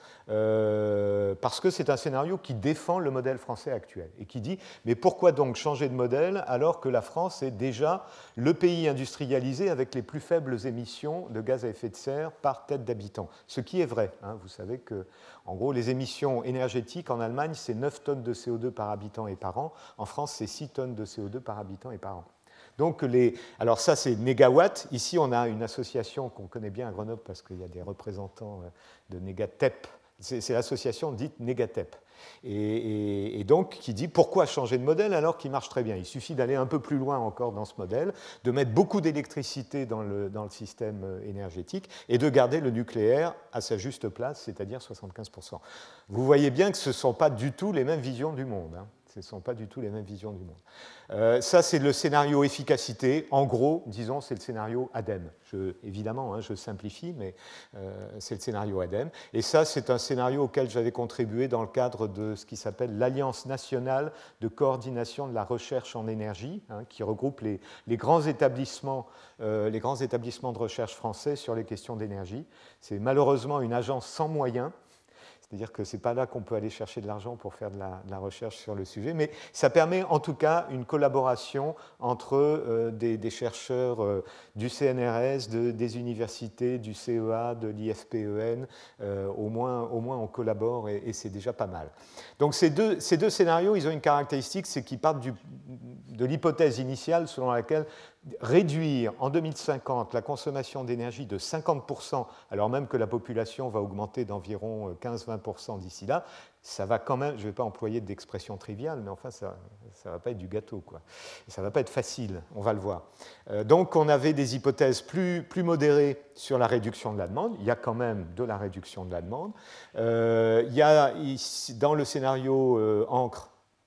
euh, parce que c'est un scénario qui défend le modèle français actuel et qui dit mais pourquoi donc changer de modèle alors que la France est déjà le pays industrialisé avec les plus faibles émissions de gaz à effet de serre par tête d'habitant. Ce qui est vrai. Hein, vous savez que en gros, les émissions énergétiques en Allemagne, c'est neuf tonnes de C O deux par habitant et par an. En France, c'est six tonnes de C O deux par habitant et par an. Donc, les, alors ça, c'est négawatts. Ici, on a une association qu'on connaît bien à Grenoble parce qu'il y a des représentants de Négatep. C'est, c'est l'association dite Négatep. Et, et, et donc, qui dit pourquoi changer de modèle alors qu'il marche très bien. Il suffit d'aller un peu plus loin encore dans ce modèle, de mettre beaucoup d'électricité dans le, dans le système énergétique et de garder le nucléaire à sa juste place, c'est-à-dire soixante-quinze pour cent. Vous voyez bien que ce ne sont pas du tout les mêmes visions du monde. Hein. Ce ne sont pas du tout les mêmes visions du monde. Euh, ça, c'est le scénario efficacité. En gros, disons, c'est le scénario ADEME. Je, évidemment, hein, je simplifie, mais euh, c'est le scénario ADEME. Et ça, c'est un scénario auquel j'avais contribué dans le cadre de ce qui s'appelle l'Alliance nationale de coordination de la recherche en énergie, hein, qui regroupe les, les, grands établissements, euh, les grands établissements de recherche français sur les questions d'énergie. C'est malheureusement une agence sans moyens. C'est-à-dire que ce n'est pas là qu'on peut aller chercher de l'argent pour faire de la, de la recherche sur le sujet, mais ça permet en tout cas une collaboration entre euh, des, des chercheurs euh, du C N R S, de, des universités, du C E A, de l'I F P E N. Euh, au, moins, au moins on collabore et, et c'est déjà pas mal. Donc ces deux, ces deux scénarios, ils ont une caractéristique, c'est qu'ils partent du, de l'hypothèse initiale selon laquelle réduire en deux mille cinquante la consommation d'énergie de cinquante pour cent, alors même que la population va augmenter d'environ quinze à vingt pour cent d'ici là, ça va quand même, je ne vais pas employer d'expression triviale, mais enfin, ça ne va pas être du gâteau, quoi. Ça ne va pas être facile, on va le voir. Euh, donc, on avait des hypothèses plus, plus modérées sur la réduction de la demande. Il y a quand même de la réduction de la demande. Euh, il y a, dans le scénario euh, Ancre,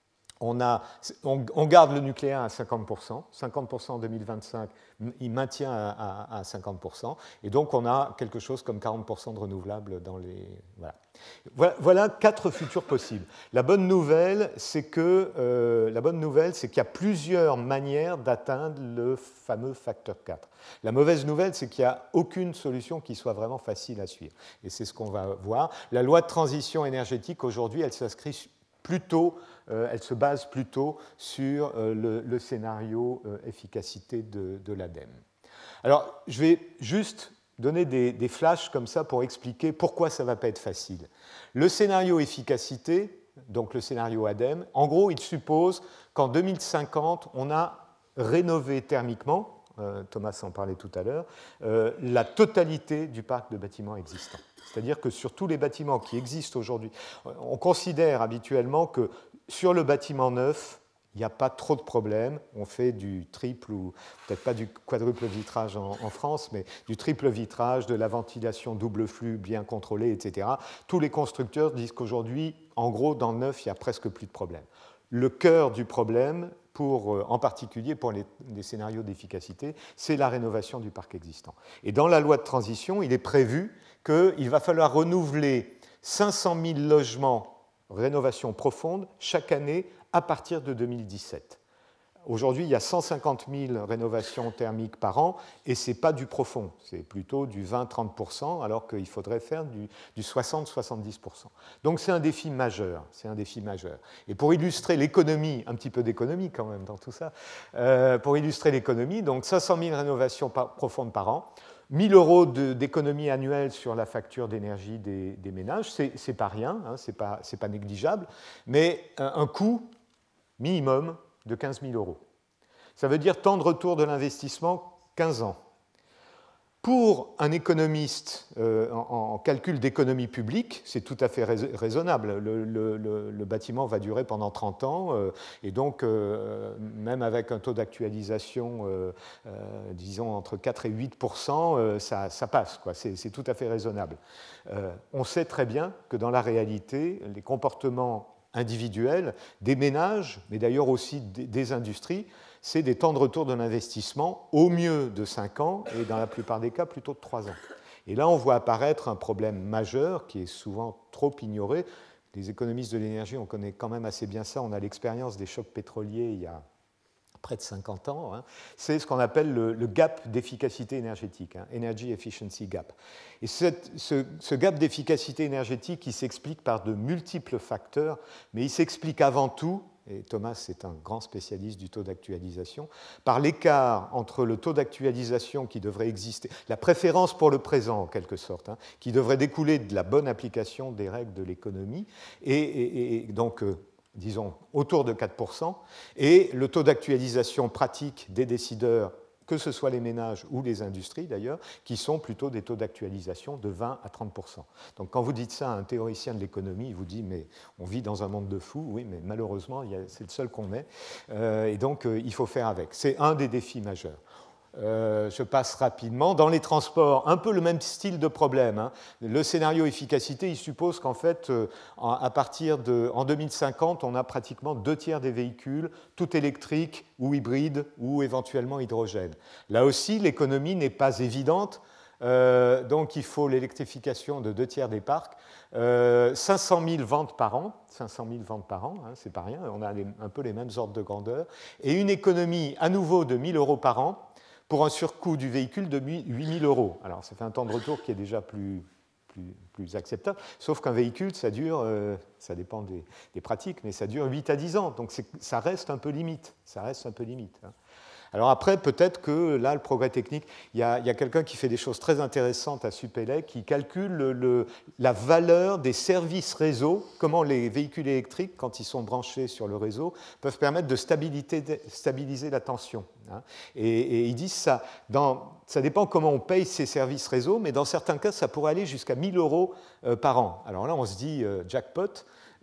On, a, on, on garde le nucléaire à cinquante pour cent, cinquante pour cent en deux mille vingt-cinq, il maintient à, à, à cinquante pour cent, et donc on a quelque chose comme quarante pour cent de renouvelables dans les... Voilà. Voilà, voilà quatre futurs possibles. La bonne nouvelle, c'est que euh, la bonne nouvelle, c'est qu'il y a plusieurs manières d'atteindre le fameux facteur quatre. La mauvaise nouvelle, c'est qu'il n'y a aucune solution qui soit vraiment facile à suivre, et c'est ce qu'on va voir. La loi de transition énergétique, aujourd'hui, elle s'inscrit plutôt, euh, elle se base plutôt sur euh, le, le scénario euh, efficacité de, de l'ADEME. Alors, je vais juste donner des, des flashs comme ça pour expliquer pourquoi ça ne va pas être facile. Le scénario efficacité, donc le scénario ADEME, en gros, il suppose qu'en deux mille cinquante, on a rénové thermiquement, euh, Thomas en parlait tout à l'heure, euh, la totalité du parc de bâtiments existants. C'est-à-dire que sur tous les bâtiments qui existent aujourd'hui, on considère habituellement que sur le bâtiment neuf, il n'y a pas trop de problèmes. On fait du triple ou peut-être pas du quadruple vitrage en, en France, mais du triple vitrage, de la ventilation double flux bien contrôlée, et cetera. Tous les constructeurs disent qu'aujourd'hui, en gros, dans le neuf, il n'y a presque plus de problèmes. Le cœur du problème, pour, en particulier pour les, les scénarios d'efficacité, c'est la rénovation du parc existant. Et dans la loi de transition, il est prévu qu'il va falloir renouveler cinq cent mille logements rénovation profonde chaque année à partir de deux mille dix-sept. Aujourd'hui, il y a cent cinquante mille rénovations thermiques par an, et ce n'est pas du profond, c'est plutôt du vingt à trente pour cent, alors qu'il faudrait faire du, du soixante à soixante-dix pour cent. Donc c'est un défi majeur, c'est un défi majeur. Et pour illustrer l'économie, un petit peu d'économie quand même dans tout ça, euh, pour illustrer l'économie, donc cinq cent mille rénovations par, profondes par an, mille euros de, d'économie annuelle sur la facture d'énergie des, des ménages, c'est, c'est pas rien, hein, c'est pas, c'est pas négligeable, mais un, un coût minimum de quinze mille euros. Ça veut dire temps de retour de l'investissement, quinze ans. Pour un économiste euh, en, en calcul d'économie publique, c'est tout à fait raisonnable. Le, le, le, le bâtiment va durer pendant trente ans, euh, et donc, euh, même avec un taux d'actualisation, euh, euh, disons, entre quatre et huit pour cent, euh, ça, ça passe, quoi. C'est, c'est tout à fait raisonnable. Euh, on sait très bien que dans la réalité, les comportements individuels des ménages, mais d'ailleurs aussi des, des industries, c'est des temps de retour de l'investissement au mieux de cinq ans et dans la plupart des cas plutôt de trois ans. Et là, on voit apparaître un problème majeur qui est souvent trop ignoré. Les économistes de l'énergie, on connaît quand même assez bien ça. On a l'expérience des chocs pétroliers il y a près de cinquante ans. Hein. C'est ce qu'on appelle le, le gap d'efficacité énergétique, hein, Energy Efficiency Gap. Et cette, ce, ce gap d'efficacité énergétique, il s'explique par de multiples facteurs, mais il s'explique avant tout, et Thomas est un grand spécialiste du taux d'actualisation, par l'écart entre le taux d'actualisation qui devrait exister, la préférence pour le présent en quelque sorte, hein, qui devrait découler de la bonne application des règles de l'économie, et, et, et donc, euh, disons, autour de quatre pour cent, et le taux d'actualisation pratique des décideurs, que ce soit les ménages ou les industries d'ailleurs, qui sont plutôt des taux d'actualisation de vingt à trente pour cent. Donc quand vous dites ça à un théoricien de l'économie, il vous dit « mais on vit dans un monde de fous », oui, mais malheureusement, il y a, c'est le seul qu'on ait, euh, et donc euh, il faut faire avec. C'est un des défis majeurs. Euh, je passe rapidement. Dans les transports, un peu le même style de problème. Hein. Le scénario efficacité, il suppose qu'en fait, euh, à partir de, en deux mille cinquante, on a pratiquement deux tiers des véhicules, tout électriques ou hybrides ou éventuellement hydrogène. Là aussi, l'économie n'est pas évidente. Euh, donc, il faut l'électrification de deux tiers des parcs. Euh, cinq cent mille ventes par an, cinq cent mille ventes par an, hein, c'est pas rien. On a les, un peu les mêmes ordres de grandeur. Et une économie à nouveau de mille euros par an, pour un surcoût du véhicule de huit mille euros. Alors, ça fait un temps de retour qui est déjà plus, plus, plus acceptable, sauf qu'un véhicule, ça dure, euh, ça dépend des, des pratiques, mais ça dure huit à dix ans, donc c'est, ça reste un peu limite, ça reste un peu limite. Hein. Alors après, peut-être que là, le progrès technique, il y a, il y a quelqu'un qui fait des choses très intéressantes à Supélec, qui calcule le, le, la valeur des services réseau, comment les véhicules électriques, quand ils sont branchés sur le réseau, peuvent permettre de stabiliser la tension. Hein. Et, et ils disent ça, dans, ça dépend comment on paye ces services réseau, mais dans certains cas, ça pourrait aller jusqu'à mille euros euh, par an. Alors là, on se dit euh, jackpot.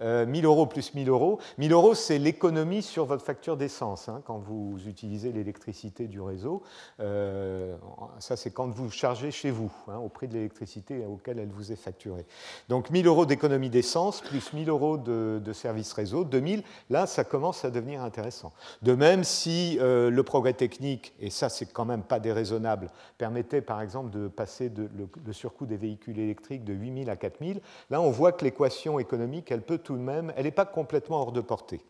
Euh, mille euros plus mille euros. mille euros, c'est l'économie sur votre facture d'essence, hein, quand vous utilisez l'électricité du réseau. Euh, ça, c'est quand vous chargez chez vous, hein, au prix de l'électricité auquel elle vous est facturée. Donc mille euros d'économie d'essence plus mille euros de, de service réseau, deux mille, là, ça commence à devenir intéressant. De même, si euh, le progrès technique, et ça, c'est quand même pas déraisonnable, permettait par exemple de passer de, le, le surcoût des véhicules électriques de huit mille à quatre mille, là, on voit que l'équation économique, elle peut tout de même, elle n'est pas complètement hors de portée.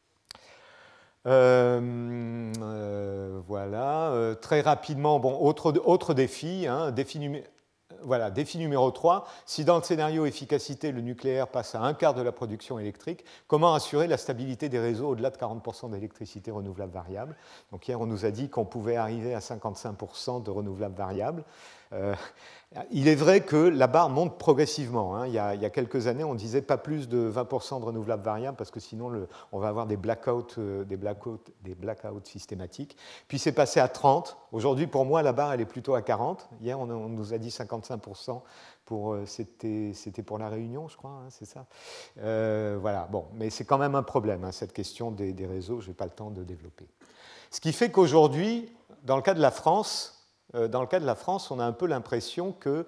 Euh, euh, voilà, euh, très rapidement, bon, autre, autre défi, hein, défi, numé, voilà, défi numéro trois, si dans le scénario efficacité, le nucléaire passe à un quart de la production électrique, comment assurer la stabilité des réseaux au-delà de quarante pour cent d'électricité renouvelable variable? Donc hier, on nous a dit qu'on pouvait arriver à cinquante-cinq pour cent de renouvelables variables. Euh, il est vrai que la barre monte progressivement. Hein. Il, y a, il y a quelques années, on disait pas plus de vingt pour cent de renouvelables variables parce que sinon, le, on va avoir des blackouts, euh, des blackouts, des blackouts systématiques. Puis c'est passé à trente. Aujourd'hui, pour moi, la barre, elle est plutôt à quarante. Hier, on, on nous a dit cinquante-cinq pour cent. Pour, euh, c'était, c'était pour la Réunion, je crois, hein, c'est ça. Euh, voilà, bon, mais c'est quand même un problème, hein, cette question des, des réseaux. Je n'ai pas le temps de développer. Ce qui fait qu'aujourd'hui, dans le cas de la France, Dans le cas de la France, on a un peu l'impression que,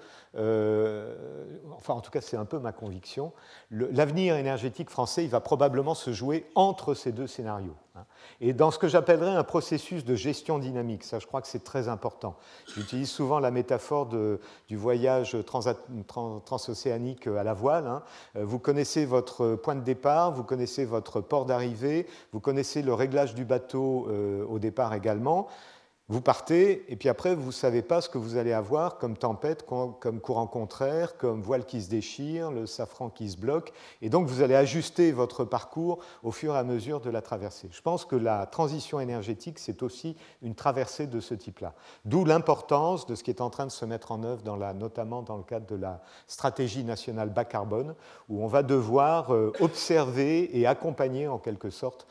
euh, enfin en tout cas c'est un peu ma conviction, le, l'avenir énergétique français il va probablement se jouer entre ces deux scénarios. Hein. Et dans ce que j'appellerais un processus de gestion dynamique, ça je crois que c'est très important. J'utilise souvent la métaphore de, du voyage trans, trans, transocéanique à la voile. Hein. Vous connaissez votre point de départ, vous connaissez votre port d'arrivée, vous connaissez le réglage du bateau euh, au départ également. Vous partez, et puis après, vous ne savez pas ce que vous allez avoir comme tempête, comme courant contraire, comme voile qui se déchire, le safran qui se bloque, et donc vous allez ajuster votre parcours au fur et à mesure de la traversée. Je pense que la transition énergétique, c'est aussi une traversée de ce type-là. D'où l'importance de ce qui est en train de se mettre en œuvre, dans la, notamment dans le cadre de la stratégie nationale bas carbone, où on va devoir observer et accompagner en quelque sorte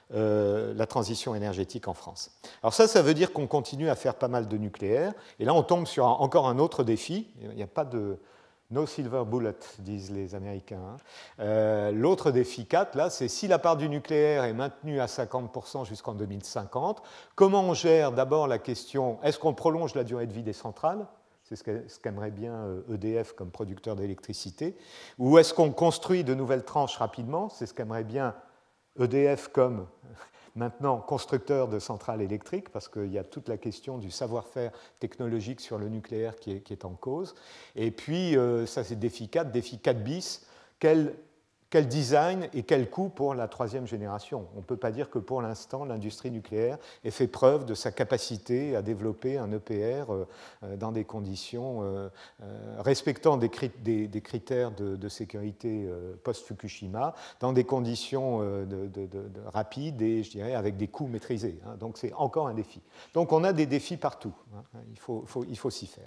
Euh, la transition énergétique en France. Alors ça, ça veut dire qu'on continue à faire pas mal de nucléaire. Et là, on tombe sur un, encore un autre défi. Il n'y a pas de no silver bullet, disent les Américains. Hein. Euh, l'autre défi quatre, là, c'est si la part du nucléaire est maintenue à cinquante pour cent jusqu'en deux mille cinquante, comment on gère d'abord la question, est-ce qu'on prolonge la durée de vie des centrales ? C'est ce qu'aimerait bien E D F comme producteur d'électricité. Ou est-ce qu'on construit de nouvelles tranches rapidement ? C'est ce qu'aimerait bien E D F comme maintenant constructeur de centrales électriques, parce qu'il y a toute la question du savoir-faire technologique sur le nucléaire qui est, qui est en cause. Et puis, euh, ça c'est défi quatre, défi quatre bis, quel, quel design et quel coût pour la troisième génération. On ne peut pas dire que pour l'instant, l'industrie nucléaire ait fait preuve de sa capacité à développer un E P R euh, dans des conditions euh, euh, respectant des, crit- des, des critères de, de sécurité euh, post-Fukushima, dans des conditions euh, de, de, de, de rapides et, je dirais, avec des coûts maîtrisés. Hein. Donc, c'est encore un défi. Donc, on a des défis partout. Hein. Il faut, faut, il faut s'y faire.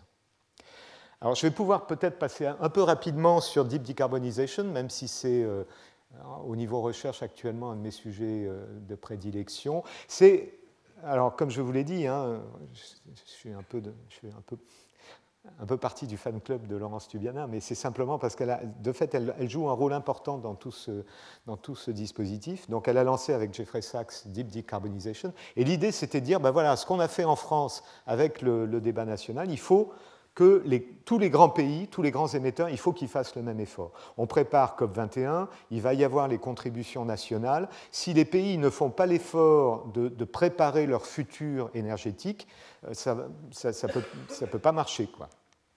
Alors, je vais pouvoir peut-être passer un peu rapidement sur Deep Decarbonization, même si c'est euh, au niveau recherche actuellement un de mes sujets euh, de prédilection. C'est, alors, comme je vous l'ai dit, hein, je, je suis un peu, de, je suis un peu, un peu partie du fan club de Laurence Tubiana, mais c'est simplement parce qu'elle a, de fait, elle, elle joue un rôle important dans tout, ce, dans tout ce dispositif. Donc, elle a lancé avec Jeffrey Sachs Deep Decarbonization, et l'idée, c'était de dire, ben voilà, ce qu'on a fait en France avec le, le débat national, il faut que les, tous les grands pays, tous les grands émetteurs, il faut qu'ils fassent le même effort. On prépare COP vingt et un, il va y avoir les contributions nationales. Si les pays ne font pas l'effort de, de préparer leur futur énergétique, ça ne peut, ça peut pas marcher, quoi.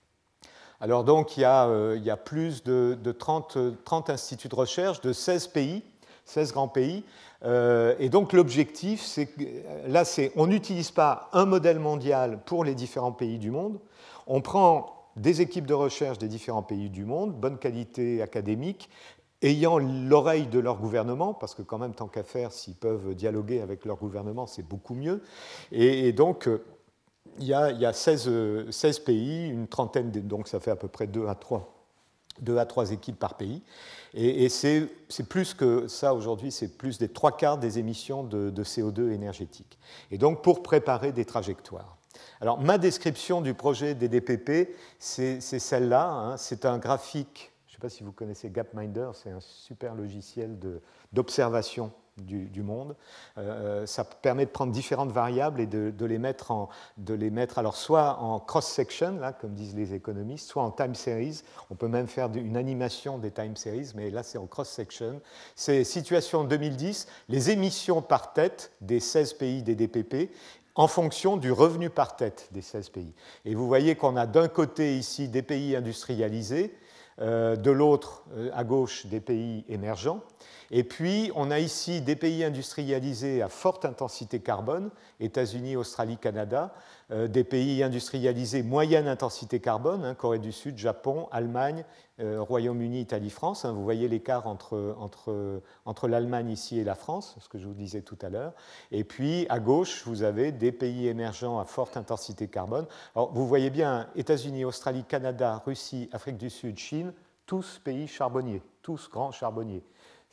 Alors donc, il y a, euh, il y a plus de, de trente, trente instituts de recherche de seize pays, seize grands pays. Euh, et donc l'objectif, c'est que, là, c'est on n'utilise pas un modèle mondial pour les différents pays du monde. On prend des équipes de recherche des différents pays du monde, bonne qualité académique, ayant l'oreille de leur gouvernement, parce que quand même, tant qu'à faire, s'ils peuvent dialoguer avec leur gouvernement, c'est beaucoup mieux. Et, et donc, il y a, il y a seize, seize pays, une trentaine, donc ça fait à peu près deux à trois, deux à trois équipes par pays. Et, et c'est, c'est plus que ça aujourd'hui, c'est plus des trois quarts des émissions de, de C O deux énergétiques. Et donc, pour préparer des trajectoires. Alors, ma description du projet des D P P, c'est, c'est celle-là. Hein. C'est un graphique, je ne sais sais pas si vous connaissez Gapminder, c'est un super logiciel de, d'observation du, du monde. Euh, ça permet de prendre différentes variables et de, de, les, mettre en, de les mettre alors soit en cross-section, là, comme disent les économistes, soit en time series. On peut même faire une animation des time series, mais là c'est en cross-section. C'est situation deux mille dix, les émissions par tête des seize pays des D P P en fonction du revenu par tête des seize pays. Et vous voyez qu'on a d'un côté ici des pays industrialisés, euh, de l'autre, euh, à gauche, des pays émergents. Et puis, on a ici des pays industrialisés à forte intensité carbone, États-Unis, Australie, Canada, euh, des pays industrialisés moyenne intensité carbone, hein, Corée du Sud, Japon, Allemagne, euh, Royaume-Uni, Italie, France. Hein, vous voyez l'écart entre, entre, entre l'Allemagne ici et la France, ce que je vous disais tout à l'heure. Et puis, à gauche, vous avez des pays émergents à forte intensité carbone. Alors, vous voyez bien, États-Unis, Australie, Canada, Russie, Afrique du Sud, Chine, tous pays charbonniers, tous grands charbonniers.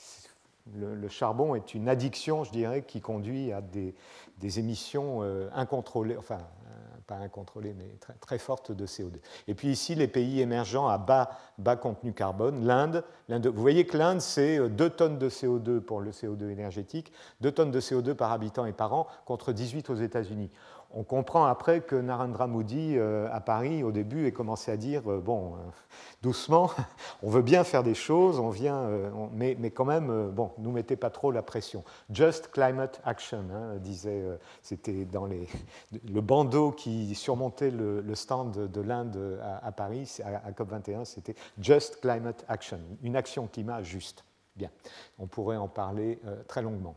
Le, le charbon est une addiction, je dirais, qui conduit à des, des émissions euh, incontrôlées, enfin, euh, pas incontrôlées, mais très, très fortes de C O deux. Et puis ici, les pays émergents à bas, bas contenu carbone, l'Inde. L'Inde, vous voyez que l'Inde, c'est deux tonnes de C O deux pour le C O deux énergétique, deux tonnes de C O deux par habitant et par an, contre dix-huit aux États-Unis. On comprend après que Narendra Modi, euh, à Paris, au début, ait commencé à dire euh, bon, euh, doucement, on veut bien faire des choses, on vient, euh, on, mais, mais quand même, euh, bon, nous mettez pas trop la pression. Just climate action, hein, disait, euh, c'était dans les, le bandeau qui surmontait le, le stand de l'Inde à, à Paris, à, à COP vingt et un, c'était Just climate action, une action climat juste. Bien, on pourrait en parler euh, très longuement.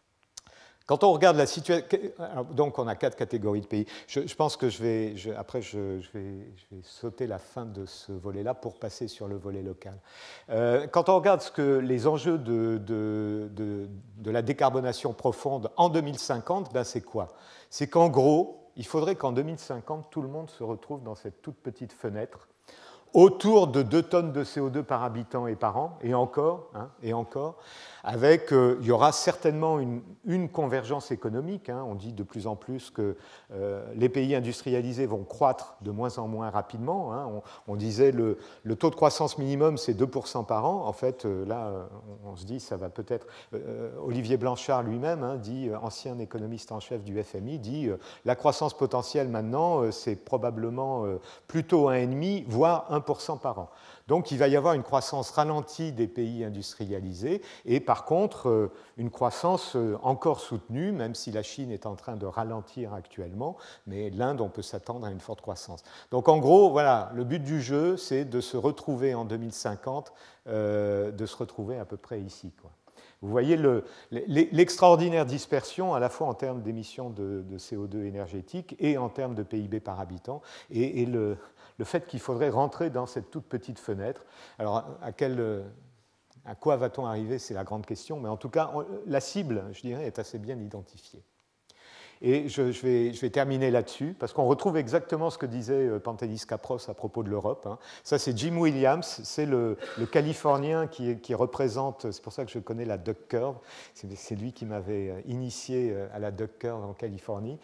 Quand on regarde la situation, donc on a quatre catégories de pays. Je, je pense que je vais, je, après je, je, vais, je vais sauter la fin de ce volet-là pour passer sur le volet local. Euh, quand on regarde ce que les enjeux de, de, de, de la décarbonation profonde en deux mille cinquante, ben c'est quoi? C'est qu'en gros, il faudrait qu'en deux mille cinquante, tout le monde se retrouve dans cette toute petite fenêtre autour de deux tonnes de C O deux par habitant et par an, et encore, hein, et encore, avec, euh, il y aura certainement une, une convergence économique. Hein, on dit de plus en plus que euh, les pays industrialisés vont croître de moins en moins rapidement. Hein, on, on disait le, le taux de croissance minimum, c'est deux pour cent par an. En fait, euh, là, on, on se dit, ça va peut-être... Euh, Olivier Blanchard lui-même, hein, dit, ancien économiste en chef du F M I, dit euh, la croissance potentielle maintenant, euh, c'est probablement euh, plutôt un virgule cinq, voire un pour cent par an. Donc il va y avoir une croissance ralentie des pays industrialisés et par contre une croissance encore soutenue, même si la Chine est en train de ralentir actuellement, mais l'Inde, on peut s'attendre à une forte croissance. Donc en gros, voilà, le but du jeu, c'est de se retrouver en deux mille cinquante, euh, de se retrouver à peu près ici, quoi. Vous voyez le, l'extraordinaire dispersion à la fois en termes d'émissions de, de C O deux énergétique et en termes de P I B par habitant et, et le, le fait qu'il faudrait rentrer dans cette toute petite fenêtre. Alors à, quel, à quoi va-t-on arriver, c'est la grande question, mais en tout cas la cible, je dirais, est assez bien identifiée. Et je, je, vais, je vais terminer là-dessus, parce qu'on retrouve exactement ce que disait Pantelis Kapros à propos de l'Europe. Hein. Ça, c'est Jim Williams, c'est le, le Californien qui, qui représente, c'est pour ça que je connais la duck curve, c'est, c'est lui qui m'avait initié à la duck curve en Californie.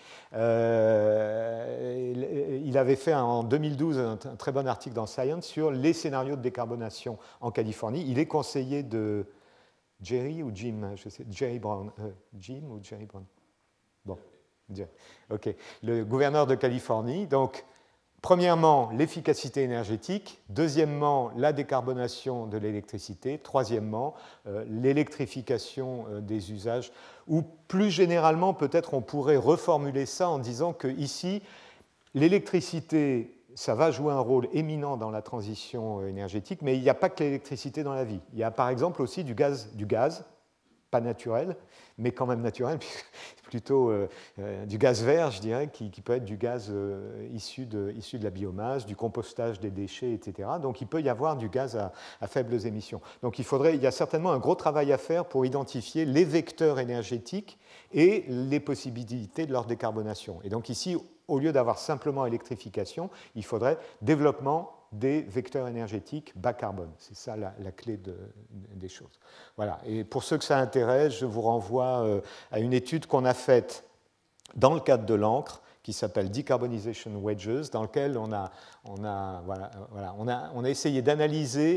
Euh, il, il avait fait en deux mille douze un, un très bon article dans Science sur les scénarios de décarbonation en Californie. Il est conseiller de Jerry ou Jim, je sais, Jerry Brown, euh, Jim ou Jerry Brown. Bon. Ok. Le gouverneur de Californie. Donc, premièrement, l'efficacité énergétique. Deuxièmement, la décarbonation de l'électricité. Troisièmement, euh, l'électrification euh, des usages. Ou plus généralement, peut-être on pourrait reformuler ça en disant que ici, l'électricité, ça va jouer un rôle éminent dans la transition énergétique, mais il n'y a pas que l'électricité dans la vie. Il y a par exemple aussi du gaz, du gaz pas naturel, mais quand même naturel, plutôt euh, euh, du gaz vert, je dirais, qui, qui peut être du gaz euh, issu, de, issu de la biomasse, du compostage des déchets, et cetera. Donc il peut y avoir du gaz à, à faibles émissions. Donc il, faudrait, il y a certainement un gros travail à faire pour identifier les vecteurs énergétiques et les possibilités de leur décarbonation. Et donc ici, au lieu d'avoir simplement électrification, il faudrait développement des vecteurs énergétiques bas carbone. C'est ça la, la clé de, des choses. Voilà. Et pour ceux que ça intéresse, je vous renvoie euh, à une étude qu'on a faite dans le cadre de l'ANCRE, qui s'appelle Decarbonization Wedges, dans lequel on a, on a, voilà, voilà, on a, on a essayé d'analyser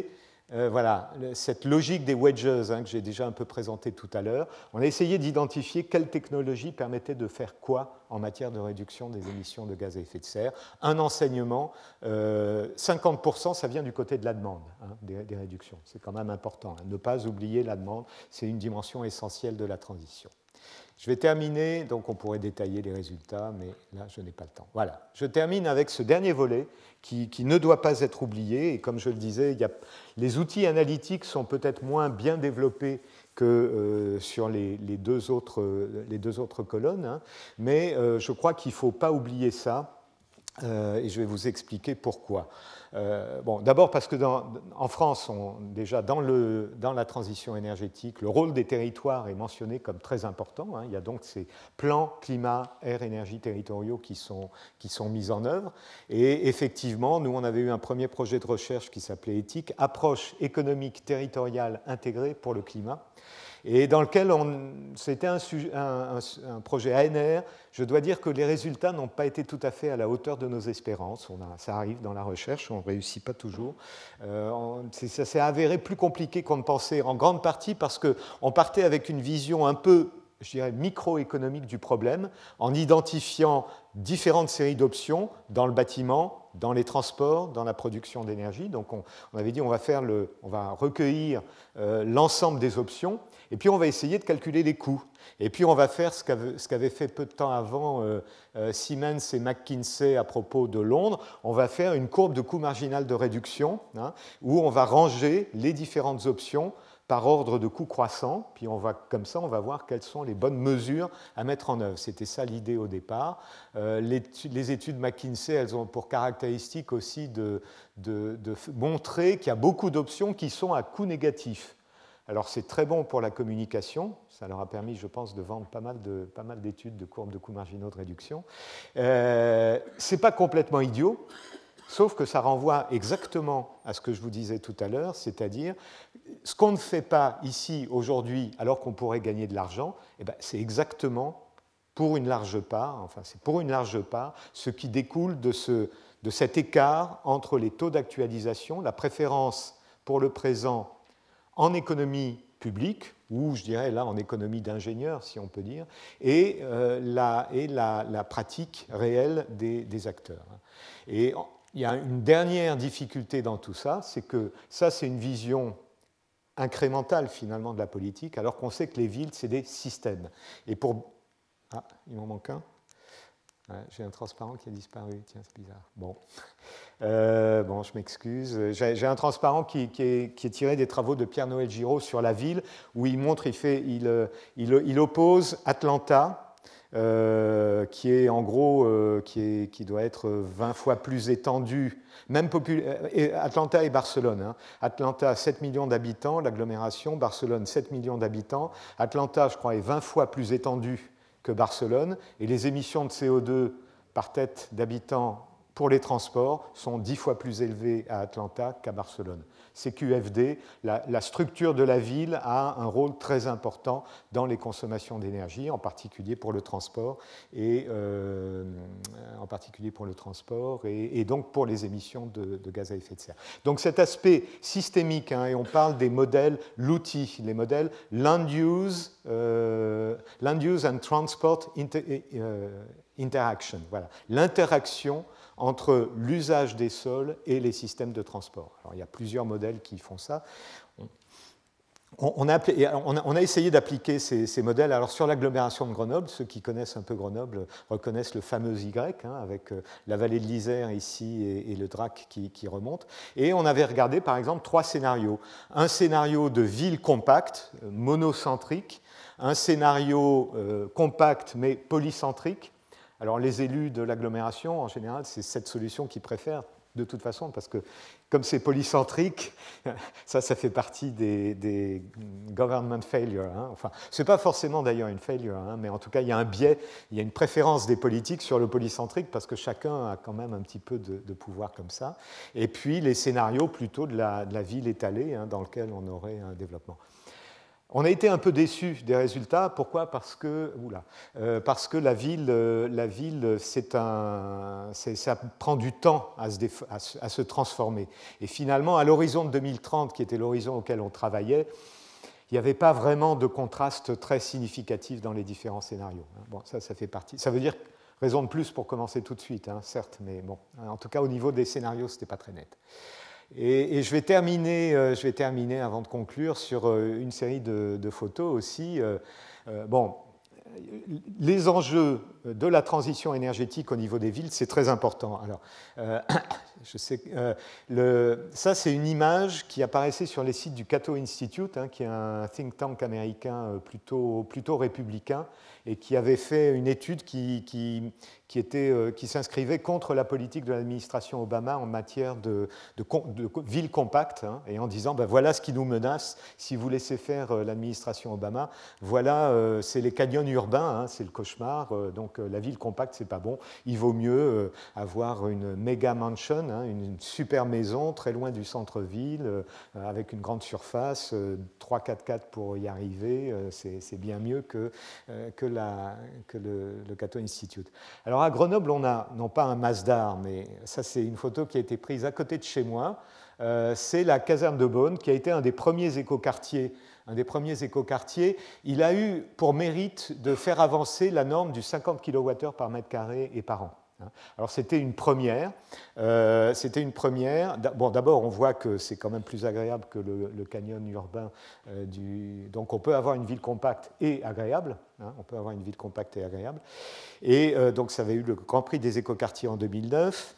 euh, voilà, cette logique des wedges hein, que j'ai déjà un peu présenté tout à l'heure, on a essayé d'identifier quelle technologie permettait de faire quoi en matière de réduction des émissions de gaz à effet de serre. Un enseignement, euh, cinquante pour cent ça vient du côté de la demande hein, des, des réductions. C'est quand même important. Hein, ne pas oublier la demande, c'est une dimension essentielle de la transition. Je vais terminer, donc on pourrait détailler les résultats, mais là, je n'ai pas le temps. Voilà, je termine avec ce dernier volet qui, qui ne doit pas être oublié. Et comme je le disais, il y a, les outils analytiques sont peut-être moins bien développés que euh, sur les, les, deux autres, les deux autres colonnes, hein, mais euh, je crois qu'il ne faut pas oublier ça. Euh, et je vais vous expliquer pourquoi. Euh, bon, d'abord parce que dans, en France, on, déjà dans, le, dans la transition énergétique, le rôle des territoires est mentionné comme très important. Hein. Il y a donc ces plans climat, air, énergie territoriaux qui sont, qui sont mis en œuvre. Et effectivement, nous, on avait eu un premier projet de recherche qui s'appelait Éthique, approche économique territoriale intégrée pour le climat, et dans lequel c'était un, un, un, un projet A N R. Je dois dire que les résultats n'ont pas été tout à fait à la hauteur de nos espérances. On a, ça arrive dans la recherche, on ne réussit pas toujours. Euh, on, ça s'est avéré plus compliqué qu'on ne pensait, en grande partie parce qu'on partait avec une vision un peu, je dirais, microéconomique du problème, en identifiant différentes séries d'options dans le bâtiment, dans les transports, dans la production d'énergie. Donc on, on avait dit on va, faire le, on va recueillir euh, l'ensemble des options, et puis on va essayer de calculer les coûts. Et puis on va faire ce qu'avait, ce qu'avait fait peu de temps avant euh, euh, Siemens et McKinsey à propos de Londres. On va faire une courbe de coût marginal de réduction, hein, où on va ranger les différentes options par ordre de coût croissant, puis on va, comme ça, on va voir quelles sont les bonnes mesures à mettre en œuvre. C'était ça l'idée au départ. Euh, les études McKinsey, elles ont pour caractéristique aussi de, de, de montrer qu'il y a beaucoup d'options qui sont à coût négatif. Alors c'est très bon pour la communication, ça leur a permis, je pense, de vendre pas mal, de, pas mal d'études de courbes de coûts marginaux de réduction. Euh, ce n'est pas complètement idiot, sauf que ça renvoie exactement à ce que je vous disais tout à l'heure, c'est-à-dire ce qu'on ne fait pas ici, aujourd'hui, alors qu'on pourrait gagner de l'argent, eh ben, c'est exactement pour une large part, enfin c'est pour une large part, ce qui découle de, ce, de cet écart entre les taux d'actualisation, la préférence pour le présent en économie publique, ou je dirais là en économie d'ingénieur, si on peut dire, et, euh, la, et la, la pratique réelle des, des acteurs. Et il y a une dernière difficulté dans tout ça, c'est que ça, c'est une vision incrémentale finalement de la politique, alors qu'on sait que les villes, c'est des systèmes. Et pour... Ah, il m'en manque un. Ouais, j'ai un transparent qui a disparu, tiens, c'est bizarre. Bon, euh, bon je m'excuse. J'ai, j'ai un transparent qui, qui, est, qui est tiré des travaux de Pierre-Noël Giraud sur la ville, où il montre, il, fait, il, il, il oppose Atlanta, euh, qui est en gros, euh, qui, est, qui doit être vingt fois plus étendu, même popul... Atlanta et Barcelone. Hein. Atlanta, sept millions d'habitants, l'agglomération, Barcelone, sept millions d'habitants. Atlanta, je crois, est vingt fois plus étendue que Barcelone, et les émissions de C O deux par tête d'habitants pour les transports sont dix fois plus élevées à Atlanta qu'à Barcelone. C Q F D, la, la structure de la ville a un rôle très important dans les consommations d'énergie, en particulier pour le transport, et, euh, en particulier pour le transport et, et donc pour les émissions de, de gaz à effet de serre. Donc cet aspect systémique, hein, et on parle des modèles, l'outil, les modèles Land Use, euh, Land Use and Transport inter, euh, Interaction, voilà, l'interaction entre l'usage des sols et les systèmes de transport. Alors, il y a plusieurs modèles qui font ça. On, on, a, appelé, on, a, on a essayé d'appliquer ces, ces modèles. Alors, sur l'agglomération de Grenoble, ceux qui connaissent un peu Grenoble reconnaissent le fameux Y, hein, avec la vallée de l'Isère ici et, et le Drac qui, qui remonte. Et on avait regardé, par exemple, trois scénarios. Un scénario de ville compacte, monocentrique, un scénario euh, compact mais polycentrique. Alors les élus de l'agglomération, en général, c'est cette solution qu'ils préfèrent de toute façon, parce que comme c'est polycentrique, ça, ça fait partie des, des government failures. Hein. Enfin, ce n'est pas forcément d'ailleurs une failure, hein, mais en tout cas, il y a un biais, il y a une préférence des politiques sur le polycentrique, parce que chacun a quand même un petit peu de, de pouvoir comme ça. Et puis les scénarios plutôt de la, de la ville étalée, hein, dans lequel on aurait un développement. On a été un peu déçus des résultats. Pourquoi? Parce que, oula, euh, parce que la ville, euh, la ville c'est un, c'est, ça prend du temps à se, déf- à, se, à se transformer. Et finalement, à l'horizon de deux mille trente, qui était l'horizon auquel on travaillait, il n'y avait pas vraiment de contraste très significatif dans les différents scénarios. Bon, ça, ça fait partie. Ça veut dire raison de plus pour commencer tout de suite, hein, certes, mais bon, en tout cas, au niveau des scénarios, ce n'était pas très net. Et, et je, vais terminer, euh, je vais terminer, avant de conclure, sur euh, une série de, de photos aussi. Euh, euh, bon, les enjeux de la transition énergétique au niveau des villes, c'est très important. Alors, euh, je sais, euh, le, ça, c'est une image qui apparaissait sur les sites du Cato Institute, hein, qui est un think tank américain plutôt, plutôt républicain, et qui avait fait une étude qui, qui, qui, était, euh, qui s'inscrivait contre la politique de l'administration Obama en matière de, de, de, de ville compacte, hein, et en disant, ben, voilà ce qui nous menace si vous laissez faire euh, l'administration Obama. Voilà, euh, c'est les canyons urbains, hein, c'est le cauchemar, euh, donc euh, la ville compacte, c'est pas bon. Il vaut mieux euh, avoir une méga mansion, hein, une super maison très loin du centre-ville, euh, avec une grande surface, euh, trois quatre quatre pour y arriver, euh, c'est, c'est bien mieux que, euh, que La, que le, le Cato Institute. Alors à Grenoble, on a non pas un Masdar, mais ça c'est une photo qui a été prise à côté de chez moi. Euh, c'est la caserne de Beaune, qui a été un des premiers écoquartiers. Un des premiers écoquartiers. Il a eu pour mérite de faire avancer la norme du cinquante kilowattheures par mètre carré et par an. Alors c'était une première. Euh, c'était une première. Bon, d'abord, on voit que c'est quand même plus agréable que le, le canyon urbain. Euh, du... Donc on peut avoir une ville compacte et agréable. Hein, on peut avoir une ville compacte et agréable. Et euh, donc ça avait eu le Grand Prix des écoquartiers en deux mille neuf.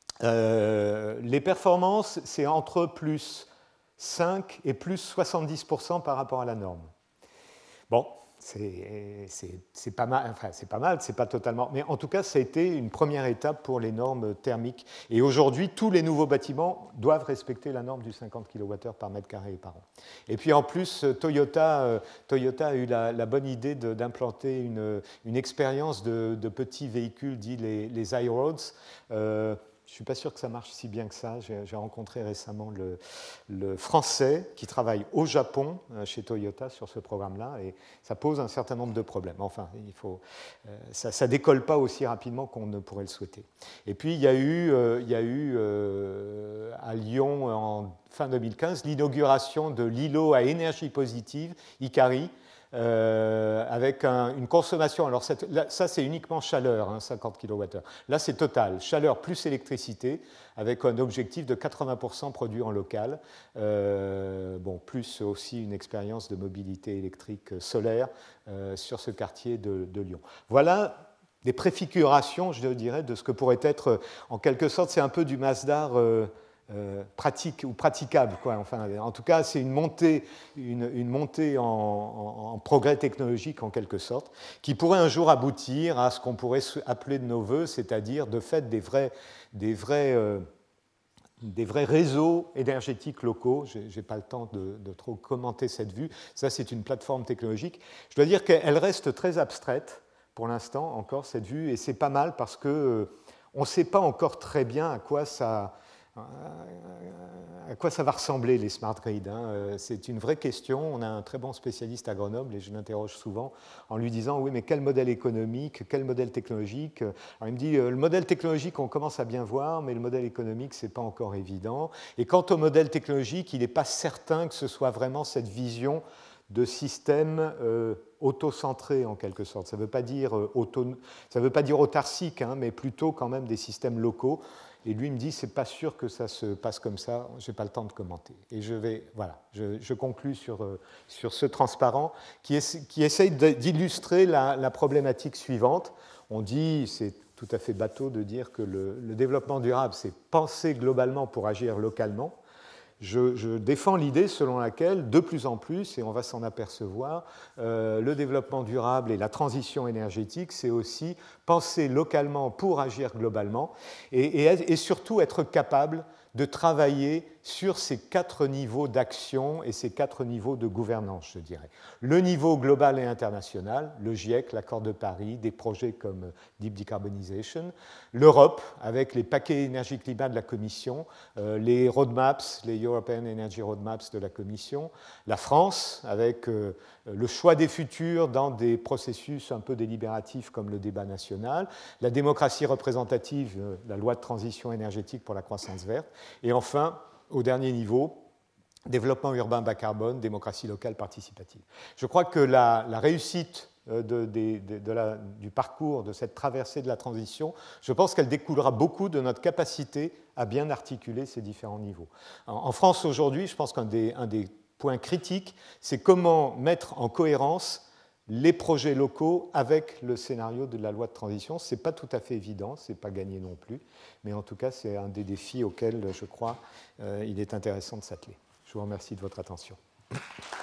Euh, les performances, c'est entre plus cinq et plus soixante-dix pour cent par rapport à la norme. Bon. C'est, c'est, c'est pas mal, enfin c'est pas mal, c'est pas totalement, mais en tout cas ça a été une première étape pour les normes thermiques. Et aujourd'hui, tous les nouveaux bâtiments doivent respecter la norme du cinquante kilowattheures par mètre carré et par an. Et puis en plus, Toyota, euh, Toyota a eu la, la bonne idée de, d'implanter une, une expérience de, de petits véhicules dits les, les iRoads. Euh, Je ne suis pas sûr que ça marche si bien que ça. J'ai, j'ai rencontré récemment le, le Français qui travaille au Japon, chez Toyota, sur ce programme-là, et ça pose un certain nombre de problèmes. Enfin, il faut, euh, ça ne décolle pas aussi rapidement qu'on ne pourrait le souhaiter. Et puis, il y a eu, euh, il y a eu euh, à Lyon, en fin deux mille quinze, l'inauguration de l'îlot à énergie positive, Ikari, Euh, avec un, une consommation, alors cette, là, ça c'est uniquement chaleur, hein, cinquante kilowattheures. Là c'est total, chaleur plus électricité, avec un objectif de quatre-vingts pour cent produit en local, euh, bon, plus aussi une expérience de mobilité électrique solaire euh, sur ce quartier de, de Lyon. Voilà des préfigurations, je dirais, de ce que pourrait être, en quelque sorte, c'est un peu du Masdar euh, Euh, pratique ou praticable, quoi. Enfin, en tout cas, c'est une montée, une, une montée en, en, en progrès technologique en quelque sorte, qui pourrait un jour aboutir à ce qu'on pourrait appeler de nos voeux, c'est-à-dire de fait des vrais, des vrais, euh, des vrais réseaux énergétiques locaux. Je n'ai pas le temps de, de trop commenter cette vue. Ça, c'est une plateforme technologique. Je dois dire qu'elle reste très abstraite pour l'instant encore cette vue, et c'est pas mal parce que euh, on ne sait pas encore très bien à quoi ça à quoi ça va ressembler les smart grids, hein. C'est une vraie question. On a un très bon spécialiste à Grenoble et je l'interroge souvent en lui disant oui, mais quel modèle économique, quel modèle technologique? Alors il me dit le modèle technologique on commence à bien voir, mais le modèle économique c'est pas encore évident. Et quant au modèle technologique, il n'est pas certain que ce soit vraiment cette vision de système euh, auto-centré en quelque sorte. Ça ne veut pas dire euh, auto, ça veut pas dire autarcique, hein, mais plutôt quand même des systèmes locaux. Et lui me dit, c'est pas sûr que ça se passe comme ça, je n'ai pas le temps de commenter. Et je vais, voilà, je, je conclus sur, euh, sur ce transparent qui, est, qui essaye d'illustrer la, la problématique suivante. On dit, c'est tout à fait bateau de dire que le, le développement durable, c'est penser globalement pour agir localement. Je, je défends l'idée selon laquelle, de plus en plus, et on va s'en apercevoir, euh, le développement durable et la transition énergétique, c'est aussi penser localement pour agir globalement et, et, et surtout être capable de travailler sur ces quatre niveaux d'action et ces quatre niveaux de gouvernance, je dirais. Le niveau global et international, le GIEC, l'accord de Paris, des projets comme Deep Decarbonization, l'Europe, avec les paquets énergie-climat de la Commission, euh, les roadmaps, les European Energy Roadmaps de la Commission, la France, avec euh, le choix des futurs dans des processus un peu délibératifs comme le débat national, la démocratie représentative, euh, la loi de transition énergétique pour la croissance verte, et enfin, au dernier niveau, développement urbain bas carbone, démocratie locale participative. Je crois que la, la réussite de, de, de, de la, du parcours, de cette traversée de la transition, je pense qu'elle découlera beaucoup de notre capacité à bien articuler ces différents niveaux. En, en France aujourd'hui, je pense qu'un des, un des points critiques, c'est comment mettre en cohérence les projets locaux avec le scénario de la loi de transition. Ce n'est pas tout à fait évident, ce n'est pas gagné non plus, mais en tout cas, c'est un des défis auxquels, je crois, euh, il est intéressant de s'atteler. Je vous remercie de votre attention.